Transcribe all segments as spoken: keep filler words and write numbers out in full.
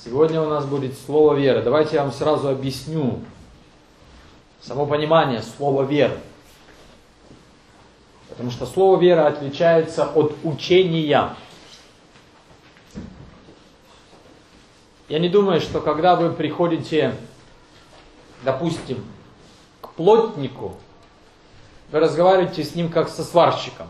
Сегодня у нас будет слово веры. Давайте я вам сразу объясню само понимание слова веры. Потому что слово вера отличается от учения. Я не думаю, что когда вы приходите, допустим, к плотнику, вы разговариваете с ним как со сварщиком.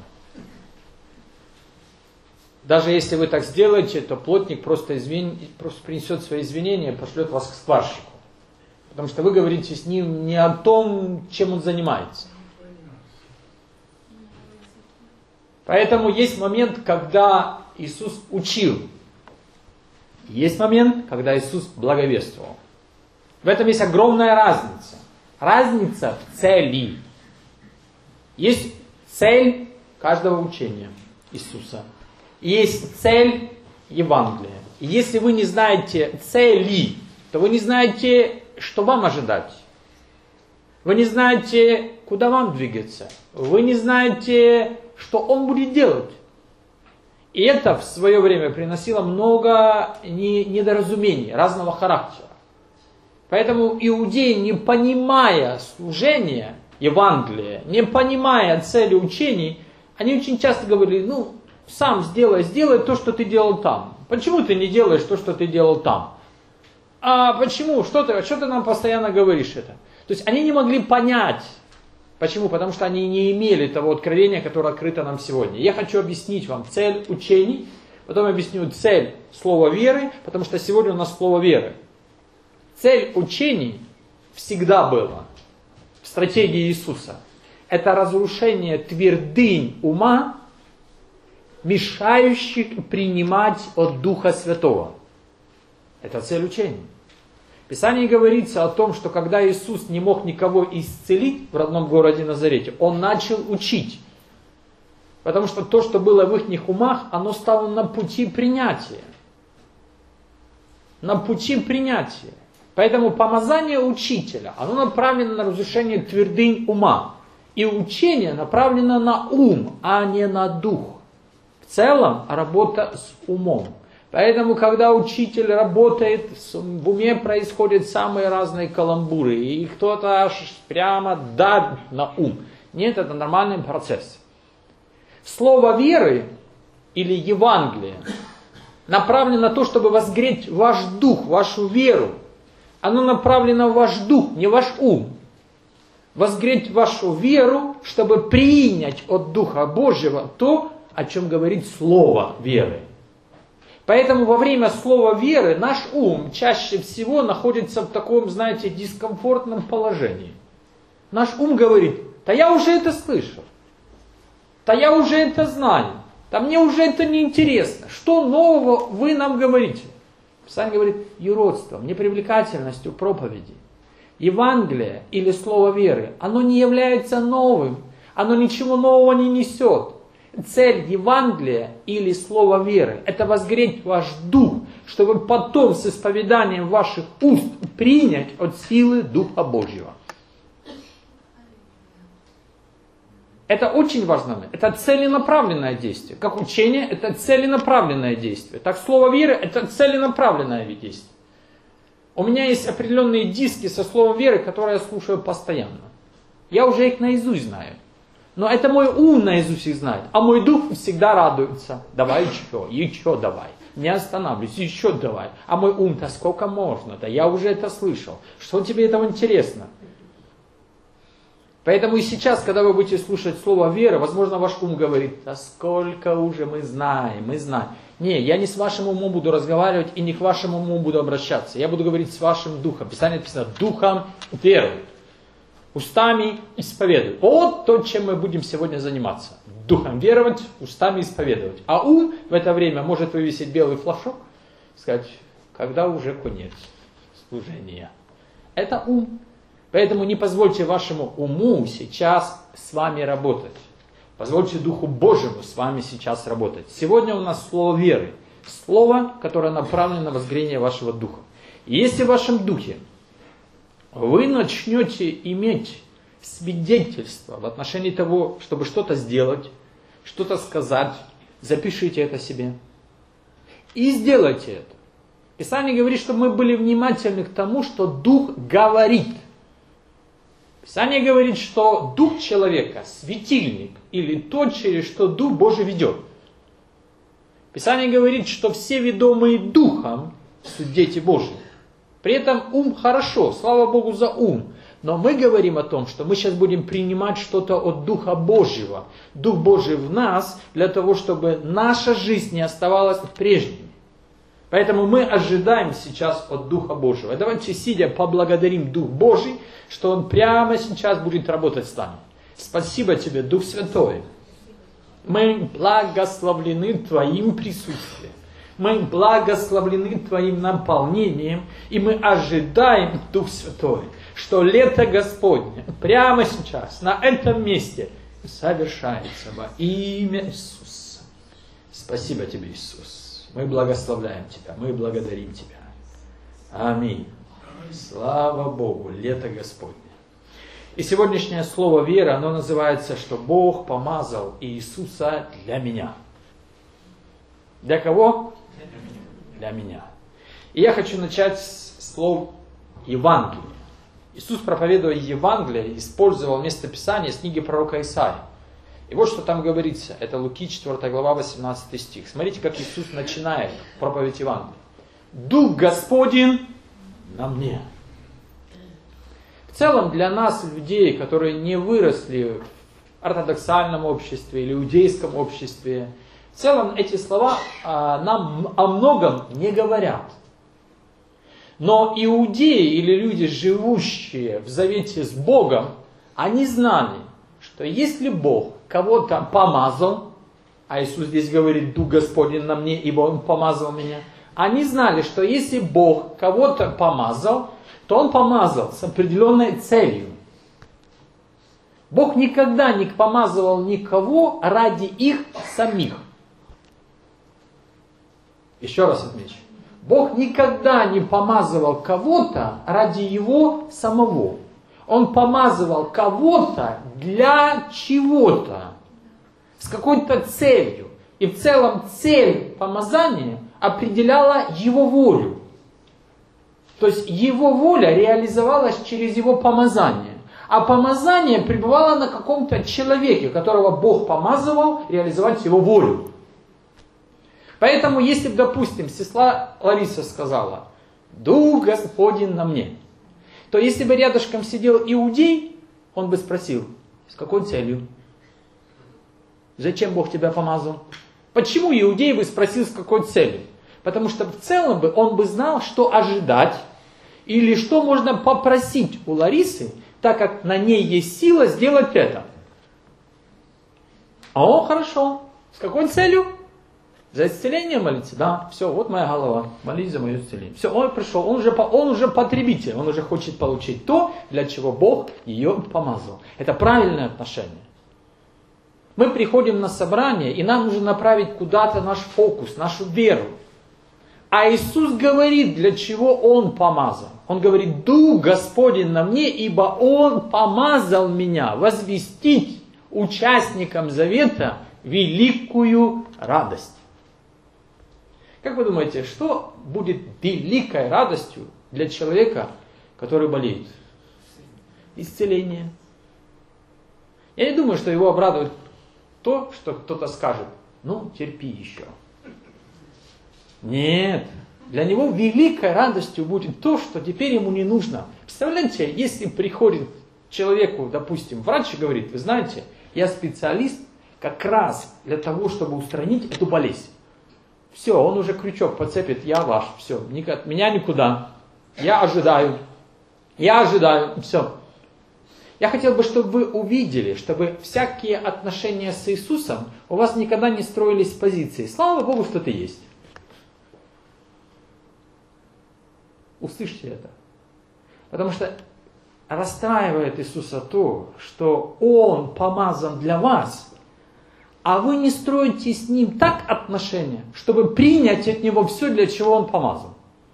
Даже если вы так сделаете, то плотник просто, извин... просто принесет свои извинения и пошлет вас к сварщику. Потому что вы говорите с ним не о том, чем он занимается. Поэтому есть момент, когда Иисус учил. Есть момент, когда Иисус благовествовал. В этом есть огромная разница. Разница в цели. Есть цель каждого учения Иисуса. Есть цель Евангелия. И если вы не знаете цели, то вы не знаете, что вам ожидать. Вы не знаете, куда вам двигаться. Вы не знаете, что Он будет делать. И это в свое время приносило много недоразумений разного характера. Поэтому иудеи, не понимая служения Евангелия, не понимая цели учений, они очень часто говорили, ну, сам сделай, сделай то, что ты делал там. Почему ты не делаешь то, что ты делал там? А почему? Что ты, что ты нам постоянно говоришь это? То есть они не могли понять. Почему? Потому что они не имели того откровения, которое открыто нам сегодня. Я хочу объяснить вам цель учений, потом объясню цель слова веры, потому что сегодня у нас слово веры. Цель учений всегда была в стратегии Иисуса. Это разрушение твердынь ума, мешающих принимать от Духа Святого. Это цель учения. В Писании говорится о том, что когда Иисус не мог никого исцелить в родном городе Назарете, Он начал учить. Потому что то, что было в их умах, оно стало на пути принятия. На пути принятия. Поэтому помазание учителя, оно направлено на разрушение твердынь ума. И учение направлено на ум, а не на дух. В целом работа с умом. Поэтому, когда учитель работает, в уме происходят самые разные каламбуры. И кто-то аж прямо давит на ум. Нет, это нормальный процесс. Слово веры или Евангелие направлено на то, чтобы возгреть ваш дух, вашу веру. Оно направлено в ваш дух, не ваш ум. Возгреть вашу веру, чтобы принять от Духа Божьего то, о чем говорит слово веры. Поэтому во время слова веры наш ум чаще всего находится в таком, знаете, дискомфортном положении. Наш ум говорит, да я уже это слышал, да я уже это знаю, да мне уже это не интересно. Что нового вы нам говорите? Писание говорит, юродством, непривлекательностью проповеди. Евангелие или слово веры, оно не является новым, оно ничего нового не несет. Цель Евангелия или слова веры – это возгреть ваш дух, чтобы потом с исповеданием ваших уст принять от силы Духа Божьего. Это очень важно. Это целенаправленное действие. Как учение – это целенаправленное действие. Так слово веры – это целенаправленное действие. У меня есть определенные диски со словом веры, которые я слушаю постоянно. Я уже их наизусть знаю. Но это мой ум наизусть их знает, а мой дух всегда радуется. Давай еще, еще давай. Не останавливайся, еще давай. А мой ум-то сколько можно? Да я уже это слышал. Что тебе этого интересно? Поэтому и сейчас, когда вы будете слушать слово веры, возможно, ваш ум говорит, да сколько уже мы знаем, мы знаем. Не, я не с вашим умом буду разговаривать и не к вашему уму буду обращаться. Я буду говорить с вашим духом. Писание написано, духом веруют. Устами исповедуют. Вот то, чем мы будем сегодня заниматься. Духом веровать, устами исповедовать. А ум в это время может вывесить белый флажок и сказать, когда уже конец служения. Это ум. Поэтому не позвольте вашему уму сейчас с вами работать. Позвольте Духу Божьему с вами сейчас работать. Сегодня у нас слово веры. Слово, которое направлено на возгрение вашего духа. И если в вашем духе вы начнете иметь свидетельство в отношении того, чтобы что-то сделать, что-то сказать, запишите это себе. И сделайте это. Писание говорит, чтобы мы были внимательны к тому, что Дух говорит. Писание говорит, что Дух человека – светильник, или то, через что Дух Божий ведет. Писание говорит, что все ведомые Духом суть дети Божьи. При этом ум хорошо, слава Богу за ум. Но мы говорим о том, что мы сейчас будем принимать что-то от Духа Божьего. Дух Божий в нас, для того, чтобы наша жизнь не оставалась прежней. Поэтому мы ожидаем сейчас от Духа Божьего. Давайте, сидя, поблагодарим Дух Божий, что Он прямо сейчас будет работать с нами. Спасибо Тебе, Дух Святой. Мы благословлены Твоим присутствием. Мы благословлены Твоим наполнением. И мы ожидаем, Дух Святой, что лето Господне прямо сейчас, на этом месте, совершается во имя Иисуса. Спасибо Тебе, Иисус. Мы благословляем Тебя, мы благодарим Тебя. Аминь. Слава Богу, лето Господне. И сегодняшнее слово вера, оно называется, что Бог помазал Иисуса для меня. Для кого? Для меня. И я хочу начать с слов Евангелия. Иисус, проповедуя Евангелие, использовал местописание с книги пророка Исаии. И вот что там говорится. Это Луки четвёртая глава, восемнадцатый стих. Смотрите, как Иисус начинает проповедь Евангелия. «Дух Господень на мне». В целом для нас, людей, которые не выросли в ортодоксальном обществе или иудейском обществе, в целом эти слова а, нам о многом не говорят. Но иудеи или люди, живущие в завете с Богом, они знали, что если Бог кого-то помазал, а Иисус здесь говорит, Дух Господень на мне, ибо Он помазал меня, они знали, что если Бог кого-то помазал, то Он помазал с определенной целью. Бог никогда не помазывал никого ради их самих. Еще раз отмечу. Бог никогда не помазывал кого-то ради Его самого. Он помазывал кого-то для чего-то, с какой-то целью. И в целом цель помазания определяла Его волю. То есть Его воля реализовалась через Его помазание. А помазание пребывало на каком-то человеке, которого Бог помазывал реализовать Его волю. Поэтому, если бы, допустим, сестра Лариса сказала, «Дух Господень на мне», то если бы рядышком сидел иудей, он бы спросил, с какой целью? Зачем Бог тебя помазал? Почему иудей бы спросил, с какой целью? Потому что в целом бы он бы знал, что ожидать, или что можно попросить у Ларисы, так как на ней есть сила сделать это. О, хорошо. С какой целью? За исцеление молиться? Да, все, вот моя голова, молись за мое исцеление. Все, он пришел, он уже, он уже потребитель, он уже хочет получить то, для чего Бог ее помазал. Это правильное отношение. Мы приходим на собрание, и нам нужно направить куда-то наш фокус, нашу веру. А Иисус говорит, для чего Он помазал. Он говорит, Дух Господень на мне, ибо Он помазал меня возвестить участникам завета великую радость. Как вы думаете, что будет великой радостью для человека, который болеет? Исцеление. Я не думаю, что его обрадует то, что кто-то скажет, ну, терпи еще. Нет. Для него великой радостью будет то, что теперь ему не нужно. Представляете, если приходит человеку, допустим, врач и говорит, вы знаете, я специалист как раз для того, чтобы устранить эту болезнь. Все, он уже крючок подцепит, я ваш, все, от меня никуда. Я ожидаю, я ожидаю, все. Я хотел бы, чтобы вы увидели, чтобы всякие отношения с Иисусом у вас никогда не строились с позиции. Слава Богу, что ты есть. Услышьте это. Потому что расстраивает Иисуса то, что Он помазан для вас, а вы не строите с Ним так отношения, чтобы принять от Него все, для чего Он помазан.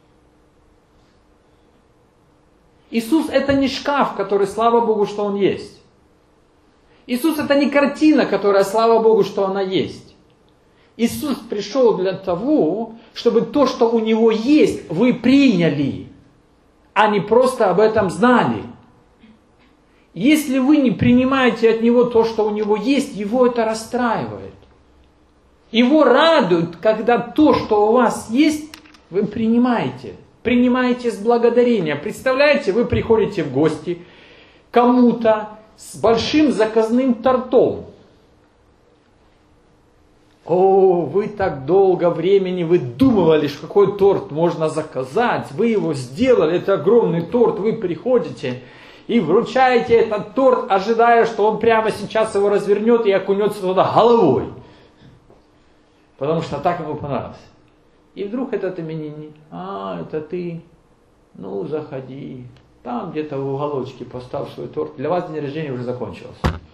Иисус это не шкаф, который, слава Богу, что Он есть. Иисус это не картина, которая, слава Богу, что она есть. Иисус пришел для того, чтобы то, что у Него есть, вы приняли, а не просто об этом знали. Если вы не принимаете от Него то, что у Него есть, Его это расстраивает. Его радует, когда то, что у вас есть, вы принимаете. Принимаете с благодарения. Представляете, вы приходите в гости к кому-то с большим заказным тортом. О, вы так долго времени выдумывали, какой торт можно заказать. Вы его сделали, это огромный торт. Вы приходите и вручаете этот торт, ожидая, что он прямо сейчас его развернет и окунется туда головой. Потому что так ему понравилось. И вдруг этот именинник, а, это ты, ну заходи, там где-то в уголочке поставь свой торт. Для вас день рождения уже закончился.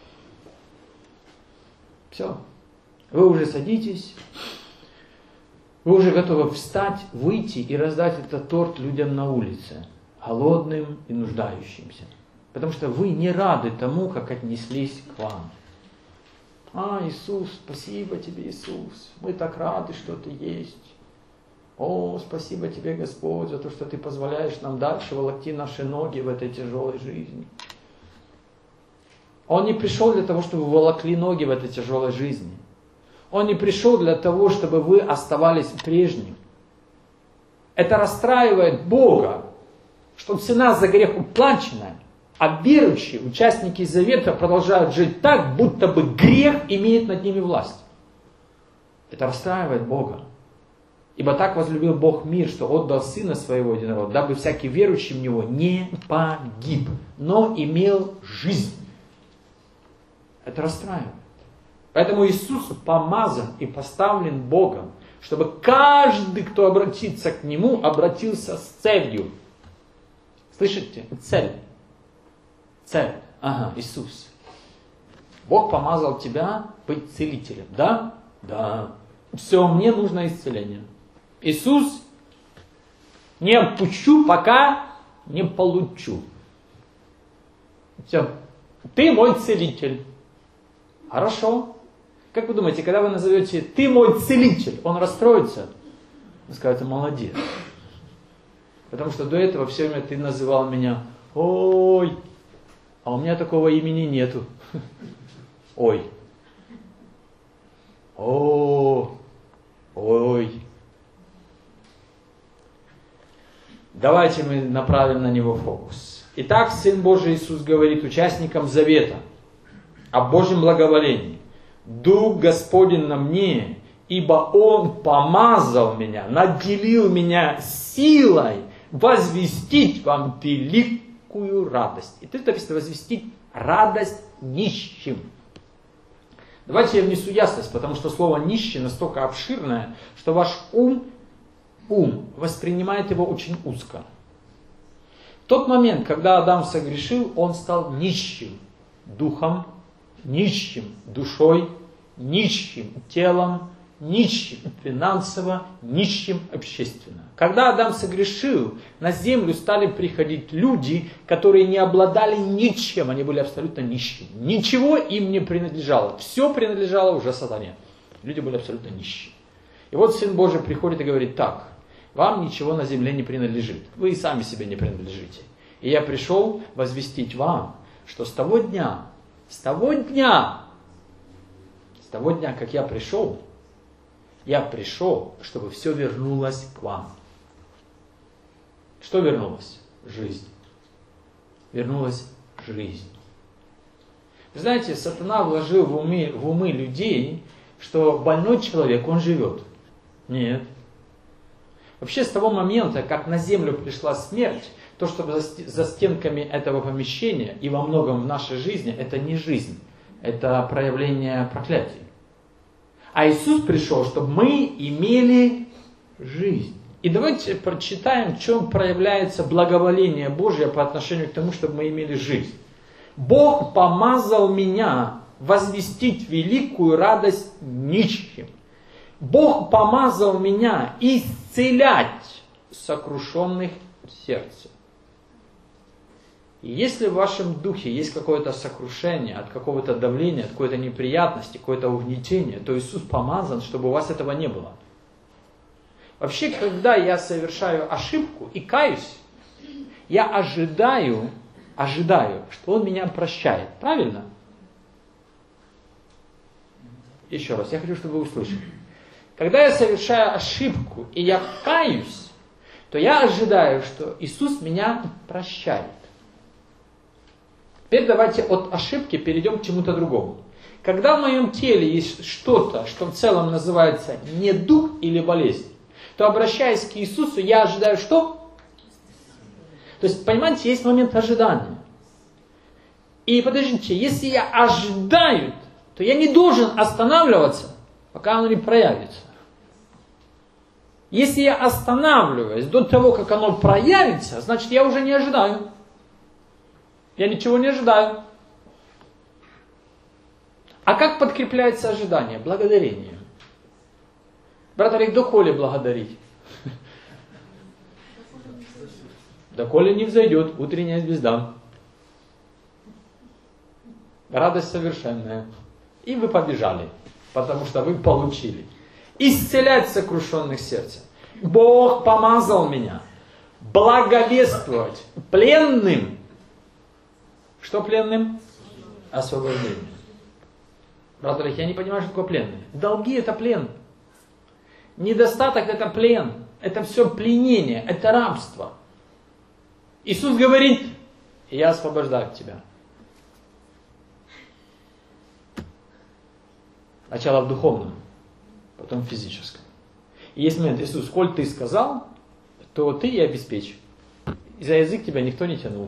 Все. Вы уже садитесь, вы уже готовы встать, выйти и раздать этот торт людям на улице, голодным и нуждающимся. Потому что вы не рады тому, как отнеслись к вам. А, Иисус, спасибо тебе, Иисус, мы так рады, что ты есть. О, спасибо тебе, Господь, за то, что ты позволяешь нам дальше волокти наши ноги в этой тяжелой жизни. Он не пришел для того, чтобы вы волокли ноги в этой тяжелой жизни. Он не пришел для того, чтобы вы оставались прежним. Это расстраивает Бога, что цена за грех уплачена, а верующие, участники завета, продолжают жить так, будто бы грех имеет над ними власть. Это расстраивает Бога. Ибо так возлюбил Бог мир, что отдал Сына Своего Единородного, дабы всякий верующий в Него не погиб, но имел жизнь. Это расстраивает. Поэтому Иисус помазан и поставлен Богом, чтобы каждый, кто обратится к Нему, обратился с целью. Слышите? Цель. Цель. Ага, Иисус. Бог помазал тебя быть целителем. Да? Да. Все, мне нужно исцеление. Иисус, не отпущу, пока не получу. Все. Ты мой целитель. Хорошо. Как вы думаете, когда вы назовете «ты мой целитель», он расстроится? Вы скажете «молодец». Потому что до этого все время ты называл меня «ой», а у меня такого имени нету. Ой. О, ой. Давайте мы направим на него фокус. Итак, Сын Божий Иисус говорит участникам завета о Божьем благоволении. Дух Господень на мне, ибо Он помазал меня, наделил меня силой возвестить вам великую радость. И тут написано возвестить радость нищим. Давайте я внесу ясность, потому что слово «нищий» настолько обширное, что ваш ум, ум воспринимает его очень узко. В тот момент, когда Адам согрешил, он стал нищим духом, нищим душой, нищим телом, нищим финансово, нищим общественно. Когда Адам согрешил, на землю стали приходить люди, которые не обладали ничем, они были абсолютно нищими. Ничего им не принадлежало, все принадлежало уже сатане. Люди были абсолютно нищие. И вот Сын Божий приходит и говорит: так, вам ничего на земле не принадлежит, вы и сами себе не принадлежите. И я пришел возвестить вам, что с того дня, с того дня, с того дня, как я пришел, я пришел, чтобы все вернулось к вам. Что вернулось? Жизнь. Вернулась жизнь. Вы знаете, сатана вложил в умы, в умы людей, что больной человек, он живет. Нет. Вообще с того момента, как на землю пришла смерть, то, что за стенками этого помещения и во многом в нашей жизни, это не жизнь, это проявление проклятий. А Иисус пришел, чтобы мы имели жизнь. И давайте прочитаем, в чем проявляется благоволение Божье по отношению к тому, чтобы мы имели жизнь. Бог помазал меня возвестить великую радость нищим. Бог помазал меня исцелять сокрушенных сердцем. И если в вашем духе есть какое-то сокрушение, от какого-то давления, от какой-то неприятности, какое-то угнетение, то Иисус помазан, чтобы у вас этого не было. Вообще, когда я совершаю ошибку и каюсь, я ожидаю, ожидаю, что Он меня прощает. Правильно? Еще раз, я хочу, чтобы вы услышали. Когда я совершаю ошибку и я каюсь, то я ожидаю, что Иисус меня прощает. Теперь давайте от ошибки перейдем к чему-то другому. Когда в моем теле есть что-то, что в целом называется недуг или болезнь, то, обращаясь к Иисусу, я ожидаю что? То есть, понимаете, есть момент ожидания. И подождите, если я ожидаю, то я не должен останавливаться, пока оно не проявится. Если я останавливаюсь до того, как оно проявится, значит, я уже не ожидаю. Я ничего не ожидаю. А как подкрепляется ожидание? Благодарением. Брат Олег, доколе благодарить? Доколе не взойдет утренняя звезда. Радость совершенная. И вы побежали, потому что вы получили. Исцелять сокрушенных сердцем. Бог помазал меня благовествовать пленным. Что пленным? Освобождение. Брат Олег, я не понимаю, что такое пленный. Долги это плен. Недостаток это плен. Это все пленение, это рабство. Иисус говорит, я освобождаю тебя. Сначала в духовном, потом в физическом. И есть момент, Иисус, коль ты сказал, то ты и обеспечь. И за язык тебя никто не тянул.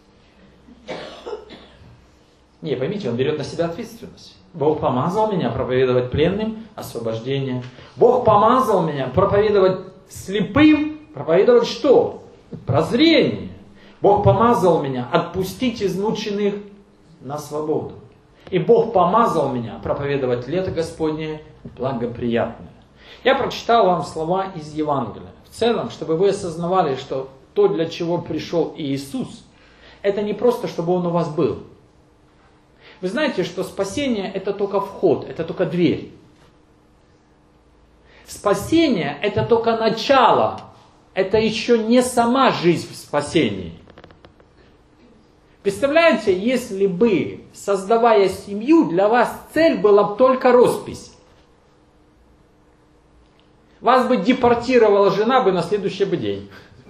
Не, поймите, Он берет на себя ответственность. Бог помазал меня проповедовать пленным освобождение. Бог помазал меня проповедовать слепым. Проповедовать что? Прозрение. Бог помазал меня отпустить измученных на свободу. И Бог помазал меня проповедовать лето Господне благоприятное. Я прочитал вам слова из Евангелия. В целом, чтобы вы осознавали, что то, для чего пришел Иисус, это не просто, чтобы Он у вас был. Вы знаете, что спасение это только вход, это только дверь. Спасение это только начало, это еще не сама жизнь в спасении. Представляете, если бы, создавая семью, для вас цель была бы только роспись. Вас бы депортировала жена бы на следующий бы день.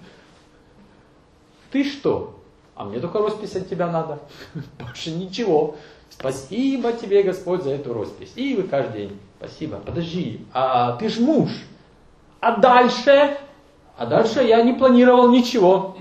Ты что? А мне только роспись от тебя надо. Больше ничего. Спасибо тебе, Господь, за эту роспись. И вы каждый день. Спасибо. Подожди, а ты ж муж. А дальше? А дальше я не планировал ничего.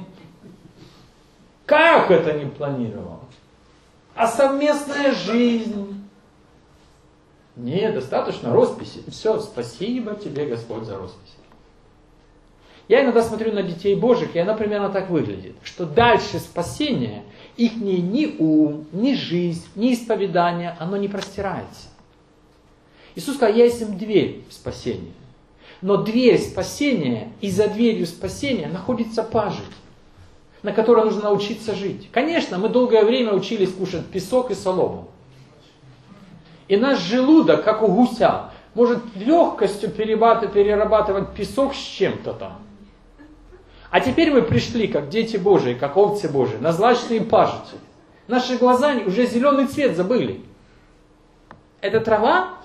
Как это не планировал? А совместная жизнь? Нет, достаточно росписи. Все, спасибо тебе, Господь, за роспись. Я иногда смотрю на детей Божьих, и она примерно так выглядит. Что дальше спасения, их ни, ни ум, ни жизнь, ни исповедание, оно не простирается. Иисус сказал, я есть им дверь в спасение. Но дверь спасения и за дверью спасения находится пажить, на которой нужно научиться жить. Конечно, мы долгое время учились кушать песок и солому. И наш желудок, как у гуся, может легкостью перерабатывать песок с чем-то там. А теперь мы пришли, как дети Божии, как овцы Божии, на злачные пажити. Наши глаза уже зеленый цвет забыли. Это трава?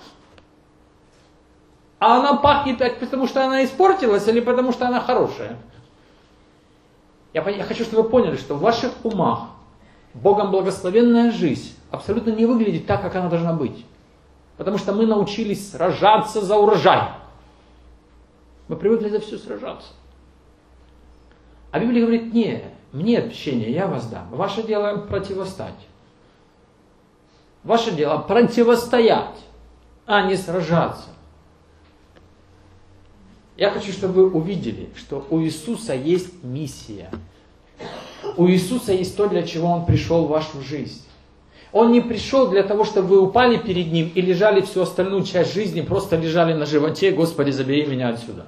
А она пахнет так, потому что она испортилась или потому что она хорошая? Я, я хочу, чтобы вы поняли, что в ваших умах Богом благословенная жизнь абсолютно не выглядит так, как она должна быть. Потому что мы научились сражаться за урожай. Мы привыкли за все сражаться. А Библия говорит, не, мне отпущение, я вас дам. Ваше дело противостать. Ваше дело противостоять, а не сражаться. Я хочу, чтобы вы увидели, что у Иисуса есть миссия. У Иисуса есть то, для чего Он пришел в вашу жизнь. Он не пришел для того, чтобы вы упали перед Ним и лежали всю остальную часть жизни, просто лежали на животе, Господи, забери меня отсюда.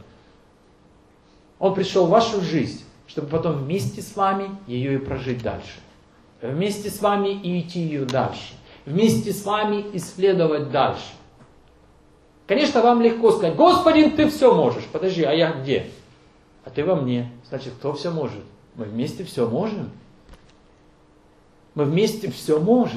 Он пришел в вашу жизнь, чтобы потом вместе с вами ее и прожить дальше. вместе с вами и идти ее дальше. Вместе с вами исследовать дальше. Конечно, вам легко сказать: Господин, ты все можешь. Подожди, а я где? А ты во мне. Значит, кто все может? Мы вместе все можем. Мы вместе все можем.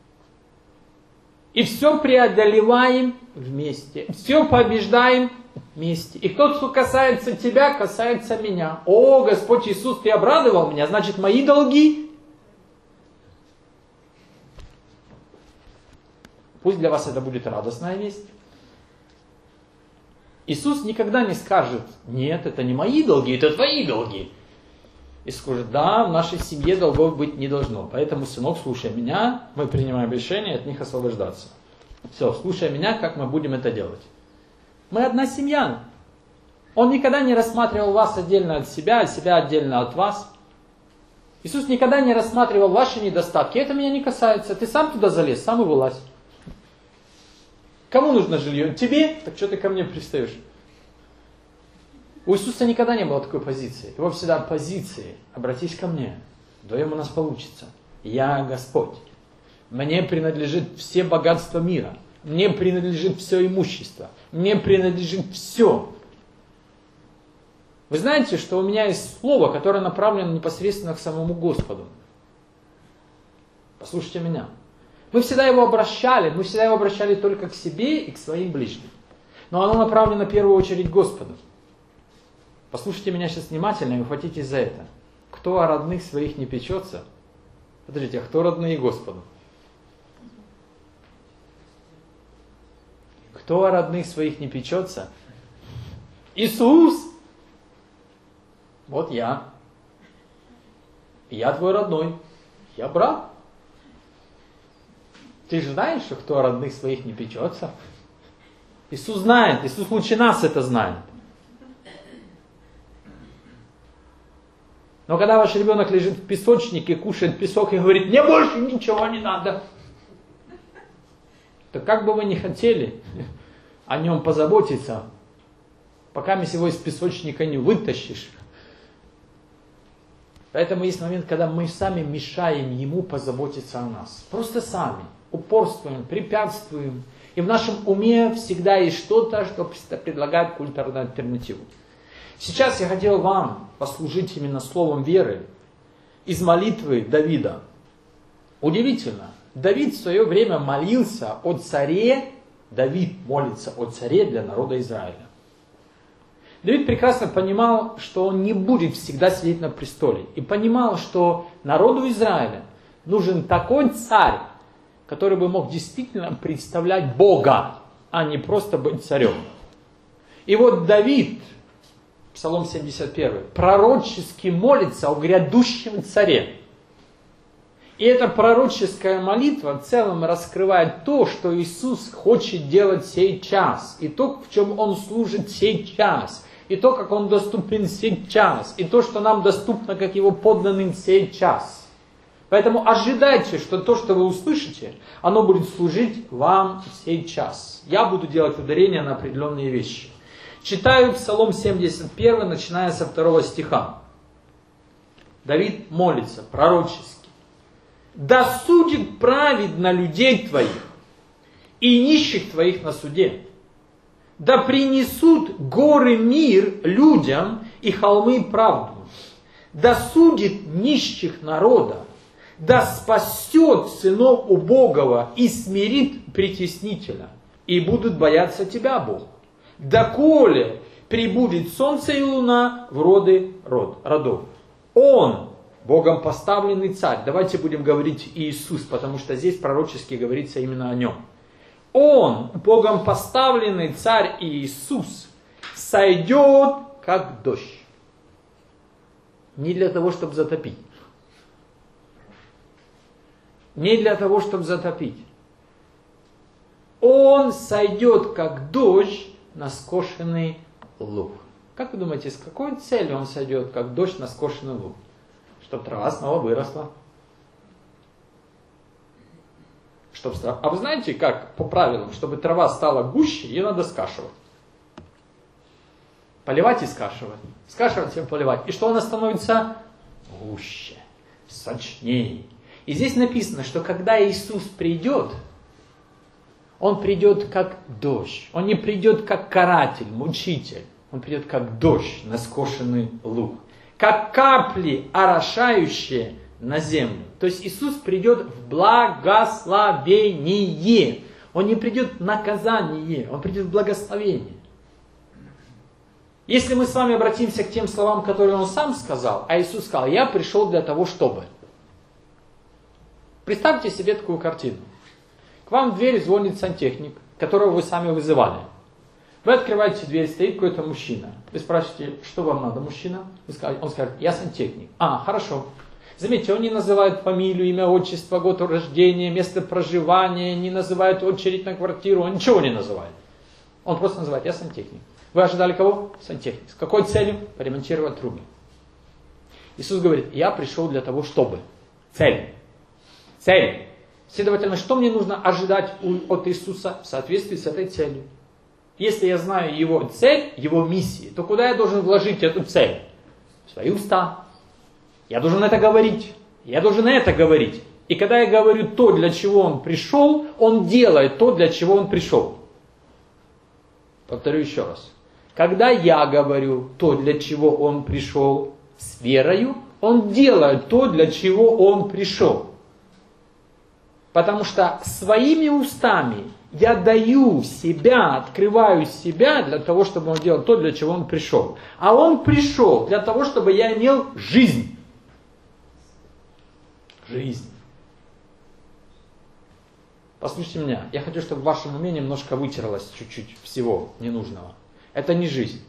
И все преодолеваем вместе. Все побеждаем вместе. И тот, что касается тебя, касается меня. О, Господь Иисус, ты обрадовал меня, значит, мои долги. Пусть для вас это будет радостная весть. Иисус никогда не скажет: нет, это не мои долги, это твои долги. И скажет: да, в нашей семье долгов быть не должно. Поэтому, сынок, слушай меня, мы принимаем решение от них освобождаться. Все, слушай меня, как мы будем это делать. Мы одна семья. Он никогда не рассматривал вас отдельно от себя, а себя отдельно от вас. Иисус никогда не рассматривал ваши недостатки. Это меня не касается. Ты сам туда залез, сам и вылазь. Кому нужно жилье? Тебе? Так что ты ко мне пристаешь? У Иисуса никогда не было такой позиции. Его всегда позиции: обратись ко мне, вдвоем у нас получится. Я Господь. Мне принадлежит все богатства мира. Мне принадлежит все имущество. Мне принадлежит все. Вы знаете, что у меня есть слово, которое направлено непосредственно к самому Господу. Послушайте меня. Мы всегда его обращали, мы всегда его обращали только к себе и к своим ближним. Но оно направлено в первую очередь к Господу. Послушайте меня сейчас внимательно и ухватитесь за это. Кто о родных своих не печется? Подождите, а кто родные Господу? Кто о родных своих не печется? Иисус! Вот я. Я твой родной. Я брат. Ты же знаешь, что кто о родных своих не печется? Иисус знает. Иисус лучше нас это знает. Но когда ваш ребенок лежит в песочнике, кушает песок и говорит: мне больше ничего не надо, то как бы вы ни хотели о нем позаботиться, пока мы его из песочника не вытащишь. Поэтому есть момент, когда мы сами мешаем ему позаботиться о нас. Просто сами упорствуем, препятствуем. И в нашем уме всегда есть что-то, что предлагает культурную альтернативу. Сейчас я хотел вам послужить именно словом веры из молитвы Давида. Удивительно, Давид в свое время молился о царе, Давид молится о царе для народа Израиля. Давид прекрасно понимал, что он не будет всегда сидеть на престоле. И понимал, что народу Израиля нужен такой царь, который бы мог действительно представлять Бога, а не просто быть царем. И вот Давид, Псалом семьдесят один, пророчески молится о грядущем царе. И эта пророческая молитва в целом раскрывает то, что Иисус хочет делать сейчас, и то, в чем Он служит сейчас, и то, как Он доступен сейчас, и то, что нам доступно, как Его подданным сейчас. Поэтому ожидайте, что то, что вы услышите, оно будет служить вам сейчас. Я буду делать ударение на определенные вещи. Читаю Псалом семьдесят один, начиная со второго стиха. Давид молится пророчески. «Да судит праведно людей твоих и нищих твоих на суде. Да принесут горы мир людям и холмы правду. Да судит нищих народа. Да спасет сынов убогого и смирит притеснителя. И будут бояться тебя, Бог. Доколе прибудет солнце и луна в роды род, родов. Он, Богом поставленный царь. Давайте будем говорить Иисус, потому что здесь пророчески говорится именно о нем. Он, Богом поставленный царь Иисус, сойдет как дождь. Не для того, чтобы затопить. Не для того, чтобы затопить. Он сойдет как дождь на скошенный луг. Как вы думаете, с какой целью он сойдет, как дождь на скошенный луг? Чтобы трава снова выросла. Чтоб... А вы знаете, как по правилам, чтобы трава стала гуще, ее надо скашивать. Поливать и скашивать. Скашивать и поливать. И что она становится гуще, сочнее. И здесь написано, что когда Иисус придет, Он придет как дождь. Он не придет как каратель, мучитель. Он придет как дождь на скошенный луг. Как капли, орошающие на землю. То есть Иисус придет в благословение. Он не придет в наказание, Он придет в благословение. Если мы с вами обратимся к тем словам, которые Он сам сказал, а Иисус сказал, я пришел для того, чтобы. Представьте себе такую картину. К вам в дверь звонит сантехник, которого вы сами вызывали. Вы открываете дверь, стоит какой-то мужчина. Вы спрашиваете, что вам надо, мужчина? Он скажет, я сантехник. А, хорошо. Заметьте, он не называет фамилию, имя, отчество, год рождения, место проживания, не называет очередь на квартиру, он ничего не называет. Он просто называет, я сантехник. Вы ожидали кого? Сантехник. С какой целью? Поремонтировать трубы. Иисус говорит, я пришел для того, чтобы. Цель. Цель. Следовательно, что мне нужно ожидать от Иисуса в соответствии с этой целью? Если я знаю Его цель, Его миссии, то куда я должен вложить эту цель? В свои уста. Я должен это говорить. Я должен это говорить. И когда я говорю то, для чего Он пришел, Он делает то, для чего Он пришел. Повторю еще раз. Когда я говорю то, для чего Он пришел с верою, Он делает то, для чего Он пришел. Потому что своими устами я даю себя, открываю себя для того, чтобы Он делал то, для чего Он пришел. А Он пришел для того, чтобы я имел жизнь. Жизнь. Послушайте меня, я хочу, чтобы в вашем уме немножко вытерлось чуть-чуть всего ненужного. Это не жизнь.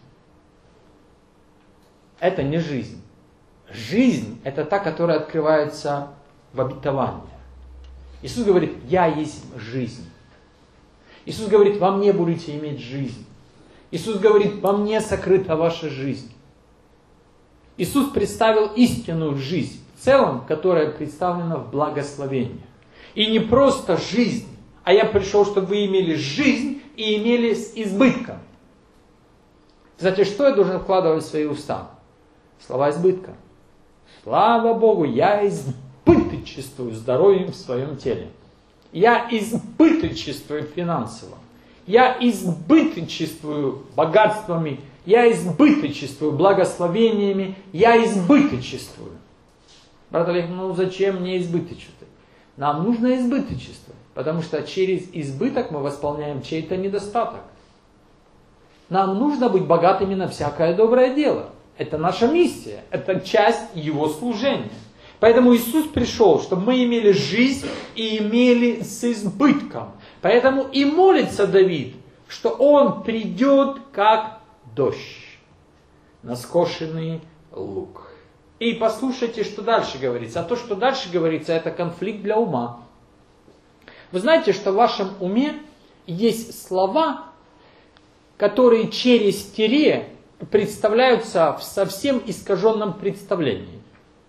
Это не жизнь. Жизнь – это та, которая открывается в обетовании. Иисус говорит, я есть жизнь. Иисус говорит, во мне будете иметь жизнь. Иисус говорит, во мне сокрыта ваша жизнь. Иисус представил истинную жизнь, в целом, которая представлена в благословении. И не просто жизнь, а я пришел, чтобы вы имели жизнь и имели с избытком. Кстати, что я должен вкладывать в свои уста? Слова избытка. Слава Богу, я избыточествую здоровьем в своем теле. Я избыточествую финансово. Я избыточествую богатствами. Я избыточествую благословениями. Я избыточествую. Брат Олег, ну зачем мне избыточествовать? Нам нужно избыточество, потому что через избыток мы восполняем чей-то недостаток. Нам нужно быть богатыми на всякое доброе дело. Это наша миссия, это часть Его служения. Поэтому Иисус пришел, чтобы мы имели жизнь и имели с избытком. Поэтому и молится Давид, что Он придет как дождь на скошенный луг. И послушайте, что дальше говорится. А то, что дальше говорится, это конфликт для ума. Вы знаете, что в вашем уме есть слова, которые через тире представляются в совсем искаженном представлении.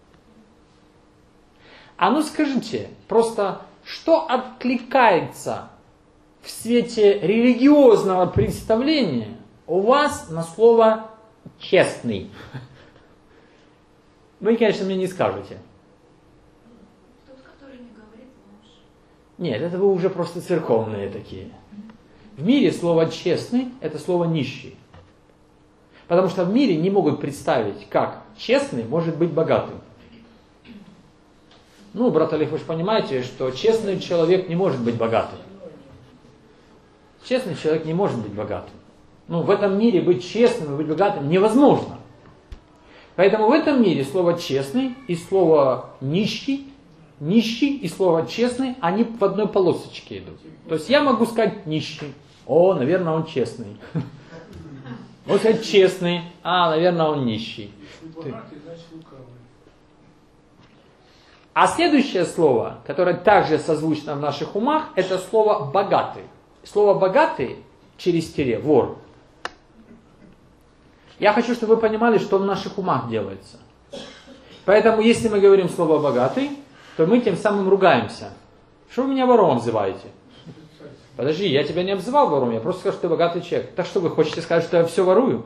А ну скажите, просто что откликается в свете религиозного представления у вас на слово «честный»? Вы, конечно, мне не скажете. Тот, который не говорит ложь. Нет, это вы уже просто церковные такие. В мире слово «честный» – это слово «нищий». Потому что в мире не могут представить, как честный может быть богатым. Ну, брат Олег, вы же понимаете, что честный человек не может быть богатым. Честный человек не может быть богатым. Ну, в этом мире быть честным и быть богатым невозможно. Поэтому в этом мире слово «честный» и слово «нищий», «нищий» и слово «честный», они в одной полосочке идут. То есть я могу сказать «нищий». О, наверное, он честный. Могу сказать «честный». А, наверное, он нищий. А следующее слово, которое также созвучно в наших умах, это слово «богатый». Слово «богатый» через тире «вор». Я хочу, чтобы вы понимали, что в наших умах делается. Поэтому, если мы говорим слово «богатый», то мы тем самым ругаемся. Что вы меня вором обзываете? Подожди, я тебя не обзывал вором, я просто сказал, что ты богатый человек. Так что, вы хотите сказать, что я все ворую?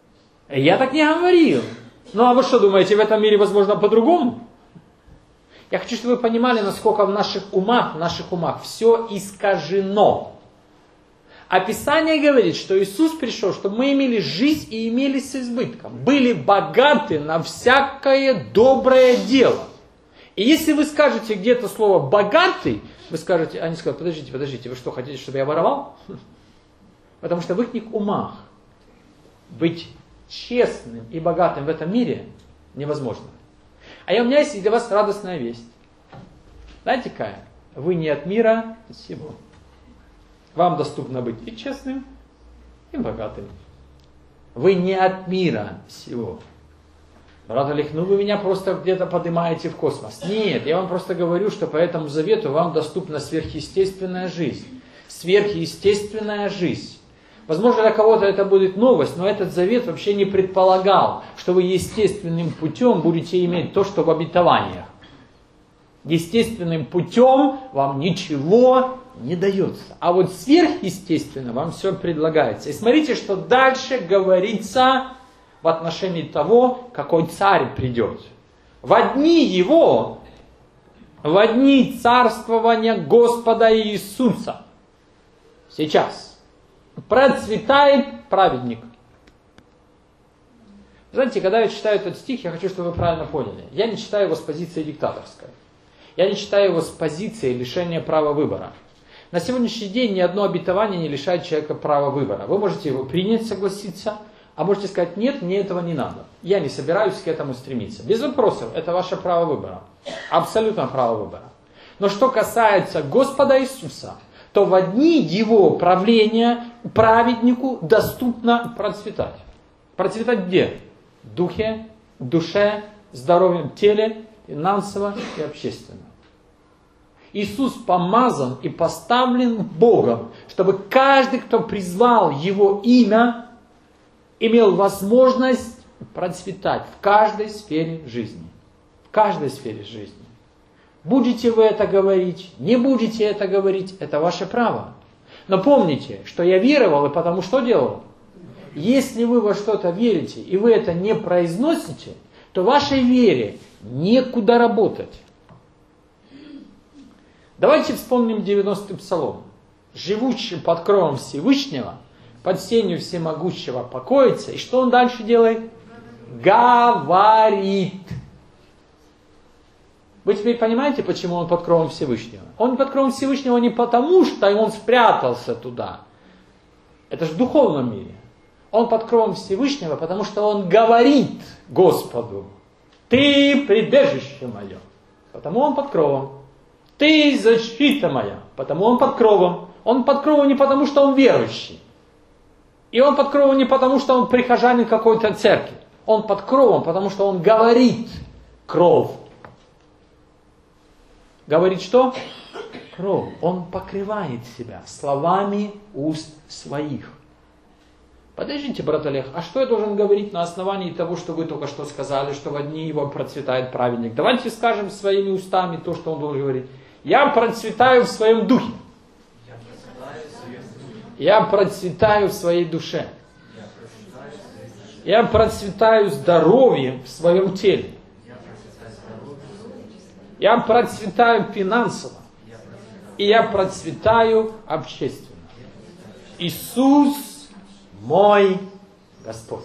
Я так не говорил. Ну а вы что думаете, в этом мире возможно по-другому? Я хочу, чтобы вы понимали, насколько в наших умах, в наших умах все искажено. А Писание говорит, что Иисус пришел, чтобы мы имели жизнь и имели с избытком. Были богаты на всякое доброе дело. И если вы скажете где-то слово «богатый», вы скажете, они скажут: подождите, подождите, вы что, хотите, чтобы я воровал? Потому что в их умах быть честным и богатым в этом мире невозможно. А у меня есть для вас радостная весть. Знаете какая? Вы не от мира сего. Вам доступно быть и честным, и богатым. Вы не от мира сего. Брат Олег, ну вы меня просто где-то поднимаете в космос. Нет, я вам просто говорю, что по этому завету вам доступна сверхъестественная жизнь. Сверхъестественная жизнь. Возможно, для кого-то это будет новость, но этот завет вообще не предполагал, что вы естественным путем будете иметь то, что в обетованиях. Естественным путем вам ничего не дается. А вот сверхъестественно вам все предлагается. И смотрите, что дальше говорится в отношении того, какой царь придет. В дни его, в дни царствования Господа Иисуса, сейчас процветает праведник. Знаете, когда я читаю этот стих, я хочу, чтобы вы правильно поняли. Я не читаю его с позиции диктаторской. Я не читаю его с позиции лишения права выбора. На сегодняшний день ни одно обетование не лишает человека права выбора. Вы можете его принять, согласиться, а можете сказать: нет, мне этого не надо. Я не собираюсь к этому стремиться. Без вопросов, это ваше право выбора. Абсолютно право выбора. Но что касается Господа Иисуса, то в дни Его правления праведнику доступно процветать. Процветать где? В духе, в душе, здоровьем теле, финансово и общественно. Иисус помазан и поставлен Богом, чтобы каждый, кто призвал Его имя, имел возможность процветать в каждой сфере жизни. В каждой сфере жизни. Будете вы это говорить, не будете это говорить, это ваше право. Но помните, что я веровал, и потому что делал? Если вы во что-то верите, и вы это не произносите, то вашей вере некуда работать. Давайте вспомним девяностый псалом. «Живущий под кровом Всевышнего, под сенью всемогущего покоится». И что он дальше делает? Говорит. Вы теперь понимаете, почему он под кровом Всевышнего? Он под кровом Всевышнего не потому, что он спрятался туда. Это же в духовном мире. Он под кровом Всевышнего, потому что он говорит Господу: «Ты прибежище мое». Потому он под кровом. «Ты защита моя». Потому он под кровом. Он под кровом не потому, что он верующий. И он под кровом не потому, что он прихожанин какой-то церкви. Он под кровом, потому что он говорит кров. Говорит что? Кров. Он покрывает себя словами уст своих. Подождите, брат Олег, а что я должен говорить на основании того, что вы только что сказали, что в дни его процветает праведник? Давайте скажем своими устами то, что он должен говорить. Я процветаю в своем духе. Я процветаю в своей душе. Я процветаю здоровьем в своем теле. Я процветаю финансово. И я процветаю общественно. Иисус мой Господь.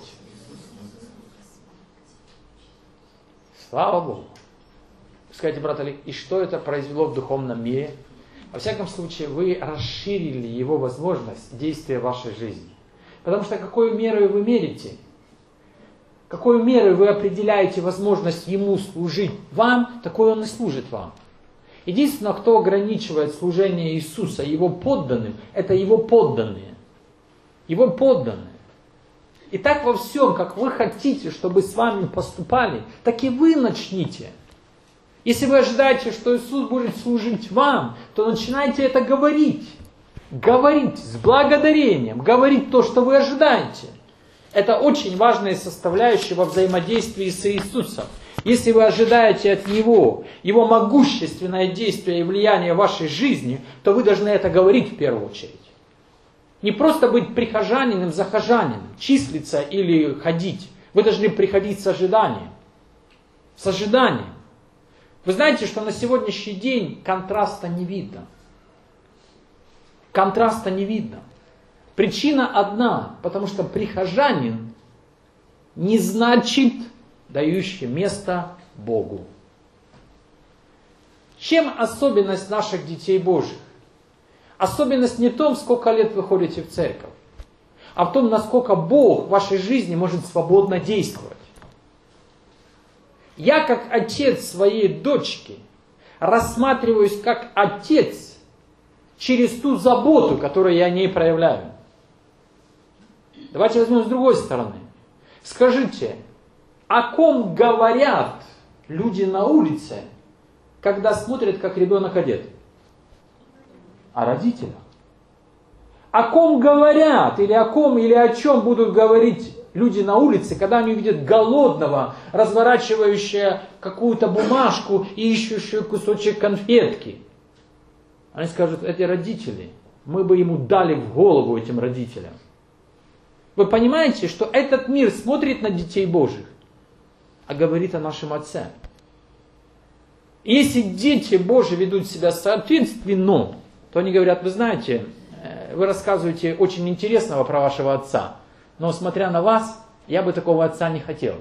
Слава Богу. Скажите, брат Олег, и что это произвело в духовном мире? Во всяком случае, вы расширили его возможность действия в вашей жизни. Потому что какой мерой вы мерите, какой мерой вы определяете возможность ему служить вам, такой он и служит вам. Единственное, кто ограничивает служение Иисуса его подданным, это его подданные. Его подданные. И так во всем, как вы хотите, чтобы с вами поступали, так и вы начните. Если вы ожидаете, что Иисус будет служить вам, то начинайте это говорить. Говорить с благодарением, говорить то, что вы ожидаете. Это очень важная составляющая во взаимодействии с Иисусом. Если вы ожидаете от Него Его могущественное действие и влияние в вашей жизни, то вы должны это говорить в первую очередь. Не просто быть прихожанином, захожанином, числиться или ходить. Вы должны приходить с ожиданием. С ожиданием. Вы знаете, что на сегодняшний день контраста не видно. Контраста не видно. Причина одна, потому что прихожанин не значит дающий место Богу. Чем особенность наших детей Божьих? Особенность не в том, сколько лет вы ходите в церковь, а в том, насколько Бог в вашей жизни может свободно действовать. Я, как отец своей дочки, рассматриваюсь как отец через ту заботу, которую я о ней проявляю. Давайте возьмем с другой стороны. Скажите, о ком говорят люди на улице, когда смотрят, как ребенок одет? О родителях. О ком говорят, или о ком, или о чем будут говорить люди на улице, когда они увидят голодного, разворачивающего какую-то бумажку и ищущего кусочек конфетки? Они скажут, эти родители, мы бы ему дали в голову этим родителям. Вы понимаете, что этот мир смотрит на детей Божьих, а говорит о нашем Отце. И если дети Божьи ведут себя соответственно, то они говорят, вы знаете, вы рассказываете очень интересного про вашего отца, но смотря на вас, я бы такого отца не хотел.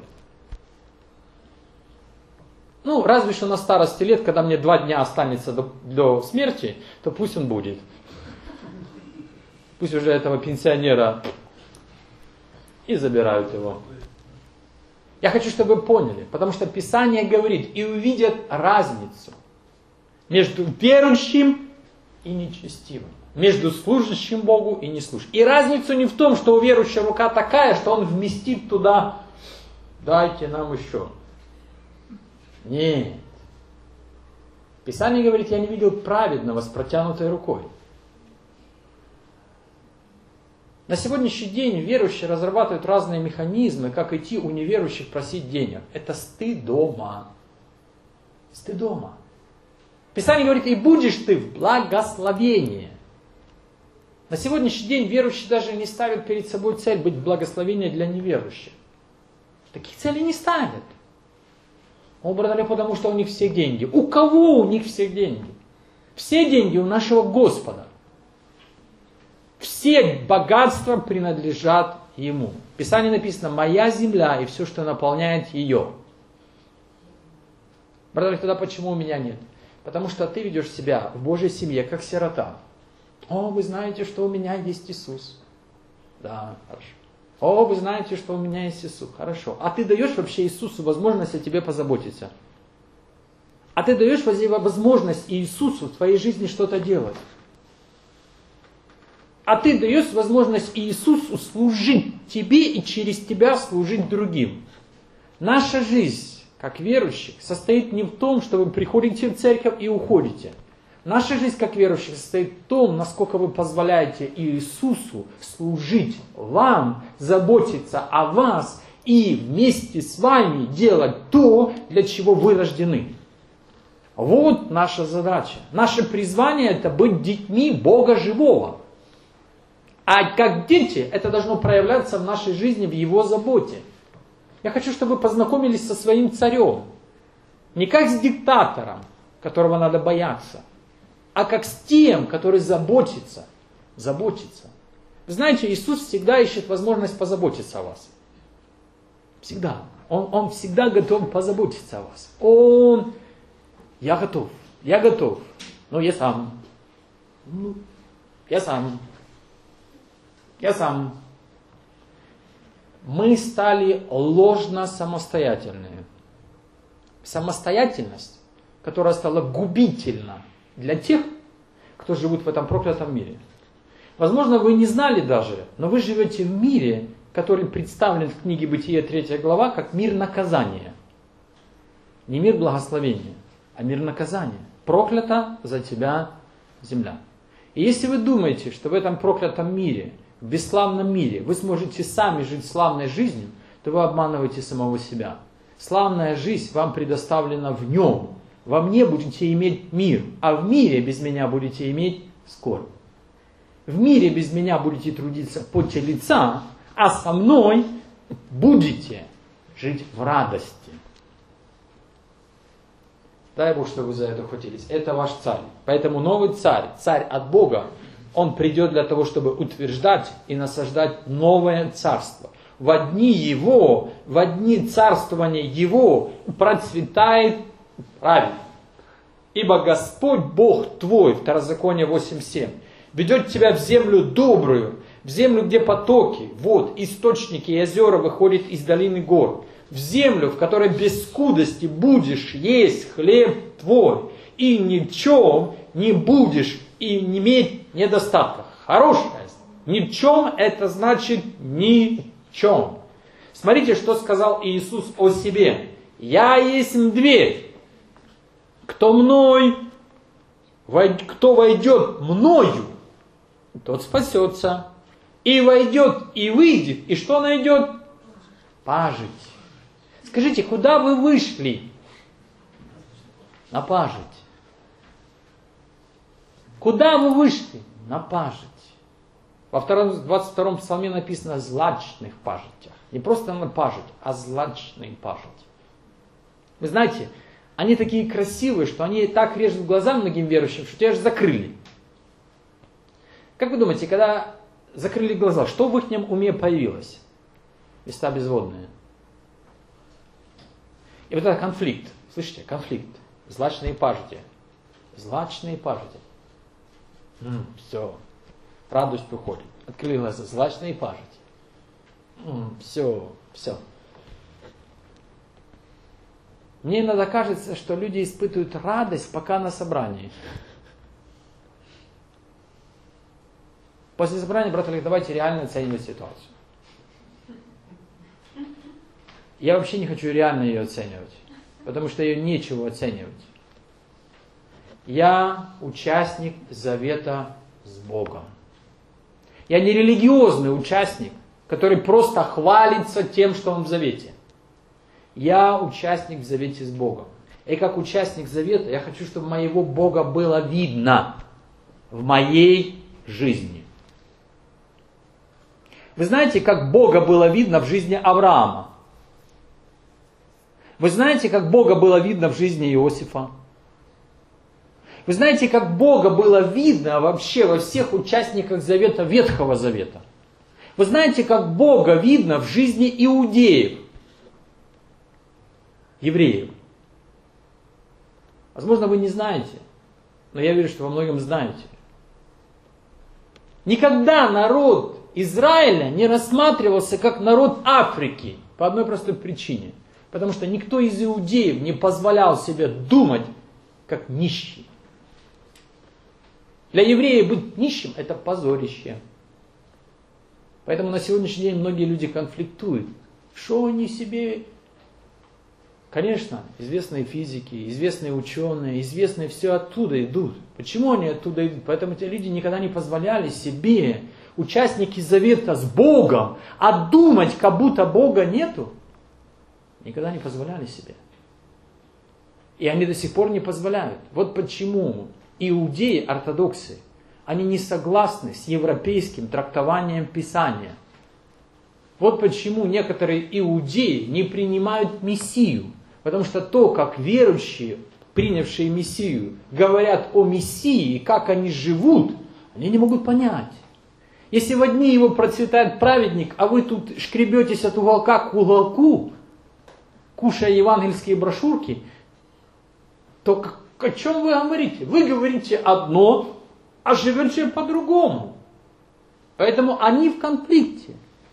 Ну, разве что на старости лет, когда мне два дня останется до, до смерти, то пусть он будет. Пусть уже этого пенсионера и забирают его. Я хочу, чтобы вы поняли, потому что Писание говорит, и увидят разницу между верующим и нечестивым, между служащим Богу и неслужащим. И разницу не в том, что у верующего рука такая, что он вместит туда, дайте нам еще. Нет. Писание говорит, я не видел праведного с протянутой рукой. На сегодняшний день верующие разрабатывают разные механизмы, как идти у неверующих просить денег. Это стыдома. Стыдома. Писание говорит, и будешь ты в благословении. На сегодняшний день верующие даже не ставят перед собой цель быть благословением для неверующих. Таких целей не ставят. О, братья, потому что у них все деньги. У кого у них все деньги? Все деньги у нашего Господа. Все богатства принадлежат Ему. В Писании написано, моя земля и все, что наполняет ее. Братья, тогда почему у меня нет? Потому что ты ведешь себя в Божьей семье, как сирота. О, вы знаете, что у меня есть Иисус. Да, хорошо. О, вы знаете, что у меня есть Иисус. Хорошо. А ты даешь вообще Иисусу возможность о тебе позаботиться? А ты даешь возможность Иисусу в твоей жизни что-то делать? А ты даешь возможность Иисусу служить тебе и через тебя служить другим. Наша жизнь, как верующих, состоит не в том, что вы приходите в церковь и уходите. Наша жизнь, как верующих, состоит в том, насколько вы позволяете Иисусу служить вам, заботиться о вас и вместе с вами делать то, для чего вы рождены. Вот наша задача. Наше призвание – это быть детьми Бога живого. А как дети, это должно проявляться в нашей жизни, в Его заботе. Я хочу, чтобы вы познакомились со своим царем. Не как с диктатором, которого надо бояться, а как с тем, который заботится. Заботится. Вы знаете, Иисус всегда ищет возможность позаботиться о вас. Всегда. Он, он всегда готов позаботиться о вас. Он... Я готов. Я готов. Но я сам. Ну, я сам. Я сам. Мы стали ложно самостоятельными. Самостоятельность, которая стала губительна для тех, кто живут в этом проклятом мире. Возможно, вы не знали даже, но вы живете в мире, который представлен в книге Бытия третья глава, как мир наказания. Не мир благословения, а мир наказания. Проклята за тебя земля. И если вы думаете, что в этом проклятом мире, в бесславном мире, вы сможете сами жить славной жизнью, то вы обманываете самого себя. Славная жизнь вам предоставлена в нем. Во мне будете иметь мир, а в мире без меня будете иметь скорбь. В мире без меня будете трудиться в поте лица, а со мной будете жить в радости. Дай Бог, чтобы вы за это ухватились. Это ваш царь. Поэтому новый царь, царь от Бога, он придет для того, чтобы утверждать и насаждать новое царство. В дни его, в дни царствования его процветает праведник. Ибо Господь Бог твой, Второзаконие восемь семь, ведет тебя в землю добрую, в землю, где потоки, вод, источники и озера выходят из долины гор, в землю, в которой без скудости будешь есть хлеб твой, и ни в чем не будешь и не иметь недостатка. Хорошая. Ни в чем это значит ни в чем. Смотрите, что сказал Иисус о себе. Я есть дверь. Кто мной, кто войдет мною, тот спасется. И войдет, и выйдет, и что найдет? Пажить. Скажите, куда вы вышли? На пажить. Куда вы вышли? На пажить. Во втором, двадцать втором псалме написано «злачных пажитях». Не просто на пажить, а злачные пажить. Вы знаете, они такие красивые, что они так режут глаза многим верующим, что тебя же закрыли. Как вы думаете, когда закрыли глаза, что в их уме появилось? Места безводные. И вот этот конфликт, слышите, конфликт. Злачные пажити. Злачные пажити. М-м, все. Радость уходит. Открыли глаза. Злачные пажити. М-м, все, все. Мне иногда кажется, что люди испытывают радость, пока на собрании. После собрания, брат Олег, давайте реально оценивать ситуацию. Я вообще не хочу реально ее оценивать, потому что ее нечего оценивать. Я участник завета с Богом. Я не религиозный участник, который просто хвалится тем, что он в завете. Я участник в завете с Богом. И как участник завета я хочу, чтобы моего Бога было видно в моей жизни. Вы знаете, как Бога было видно в жизни Авраама? Вы знаете, как Бога было видно в жизни Иосифа? Вы знаете, как Бога было видно вообще во всех участниках завета Ветхого Завета? Вы знаете, как Бога видно в жизни иудеев, евреев? Возможно, вы не знаете, но я верю, что во многом знаете. Никогда народ Израиля не рассматривался как народ Африки по одной простой причине. Потому что никто из иудеев не позволял себе думать как нищий. Для еврея быть нищим – это позорище. Поэтому на сегодняшний день многие люди конфликтуют. Что они себе... Конечно, известные физики, известные ученые, известные все оттуда идут. Почему они оттуда идут? Поэтому эти люди никогда не позволяли себе, участники завета с Богом, а думать, как будто Бога нету. Никогда не позволяли себе. И они до сих пор не позволяют. Вот почему иудеи, ортодоксы, они не согласны с европейским трактованием Писания. Вот почему некоторые иудеи не принимают Мессию. Потому что то, как верующие, принявшие Мессию, говорят о Мессии, и как они живут, они не могут понять. Если в дни его процветает праведник, а вы тут шкребетесь от уголка к уголку, кушая евангельские брошюрки, то о чем вы говорите? Вы говорите одно, а живете по-другому. Поэтому они в конфликте.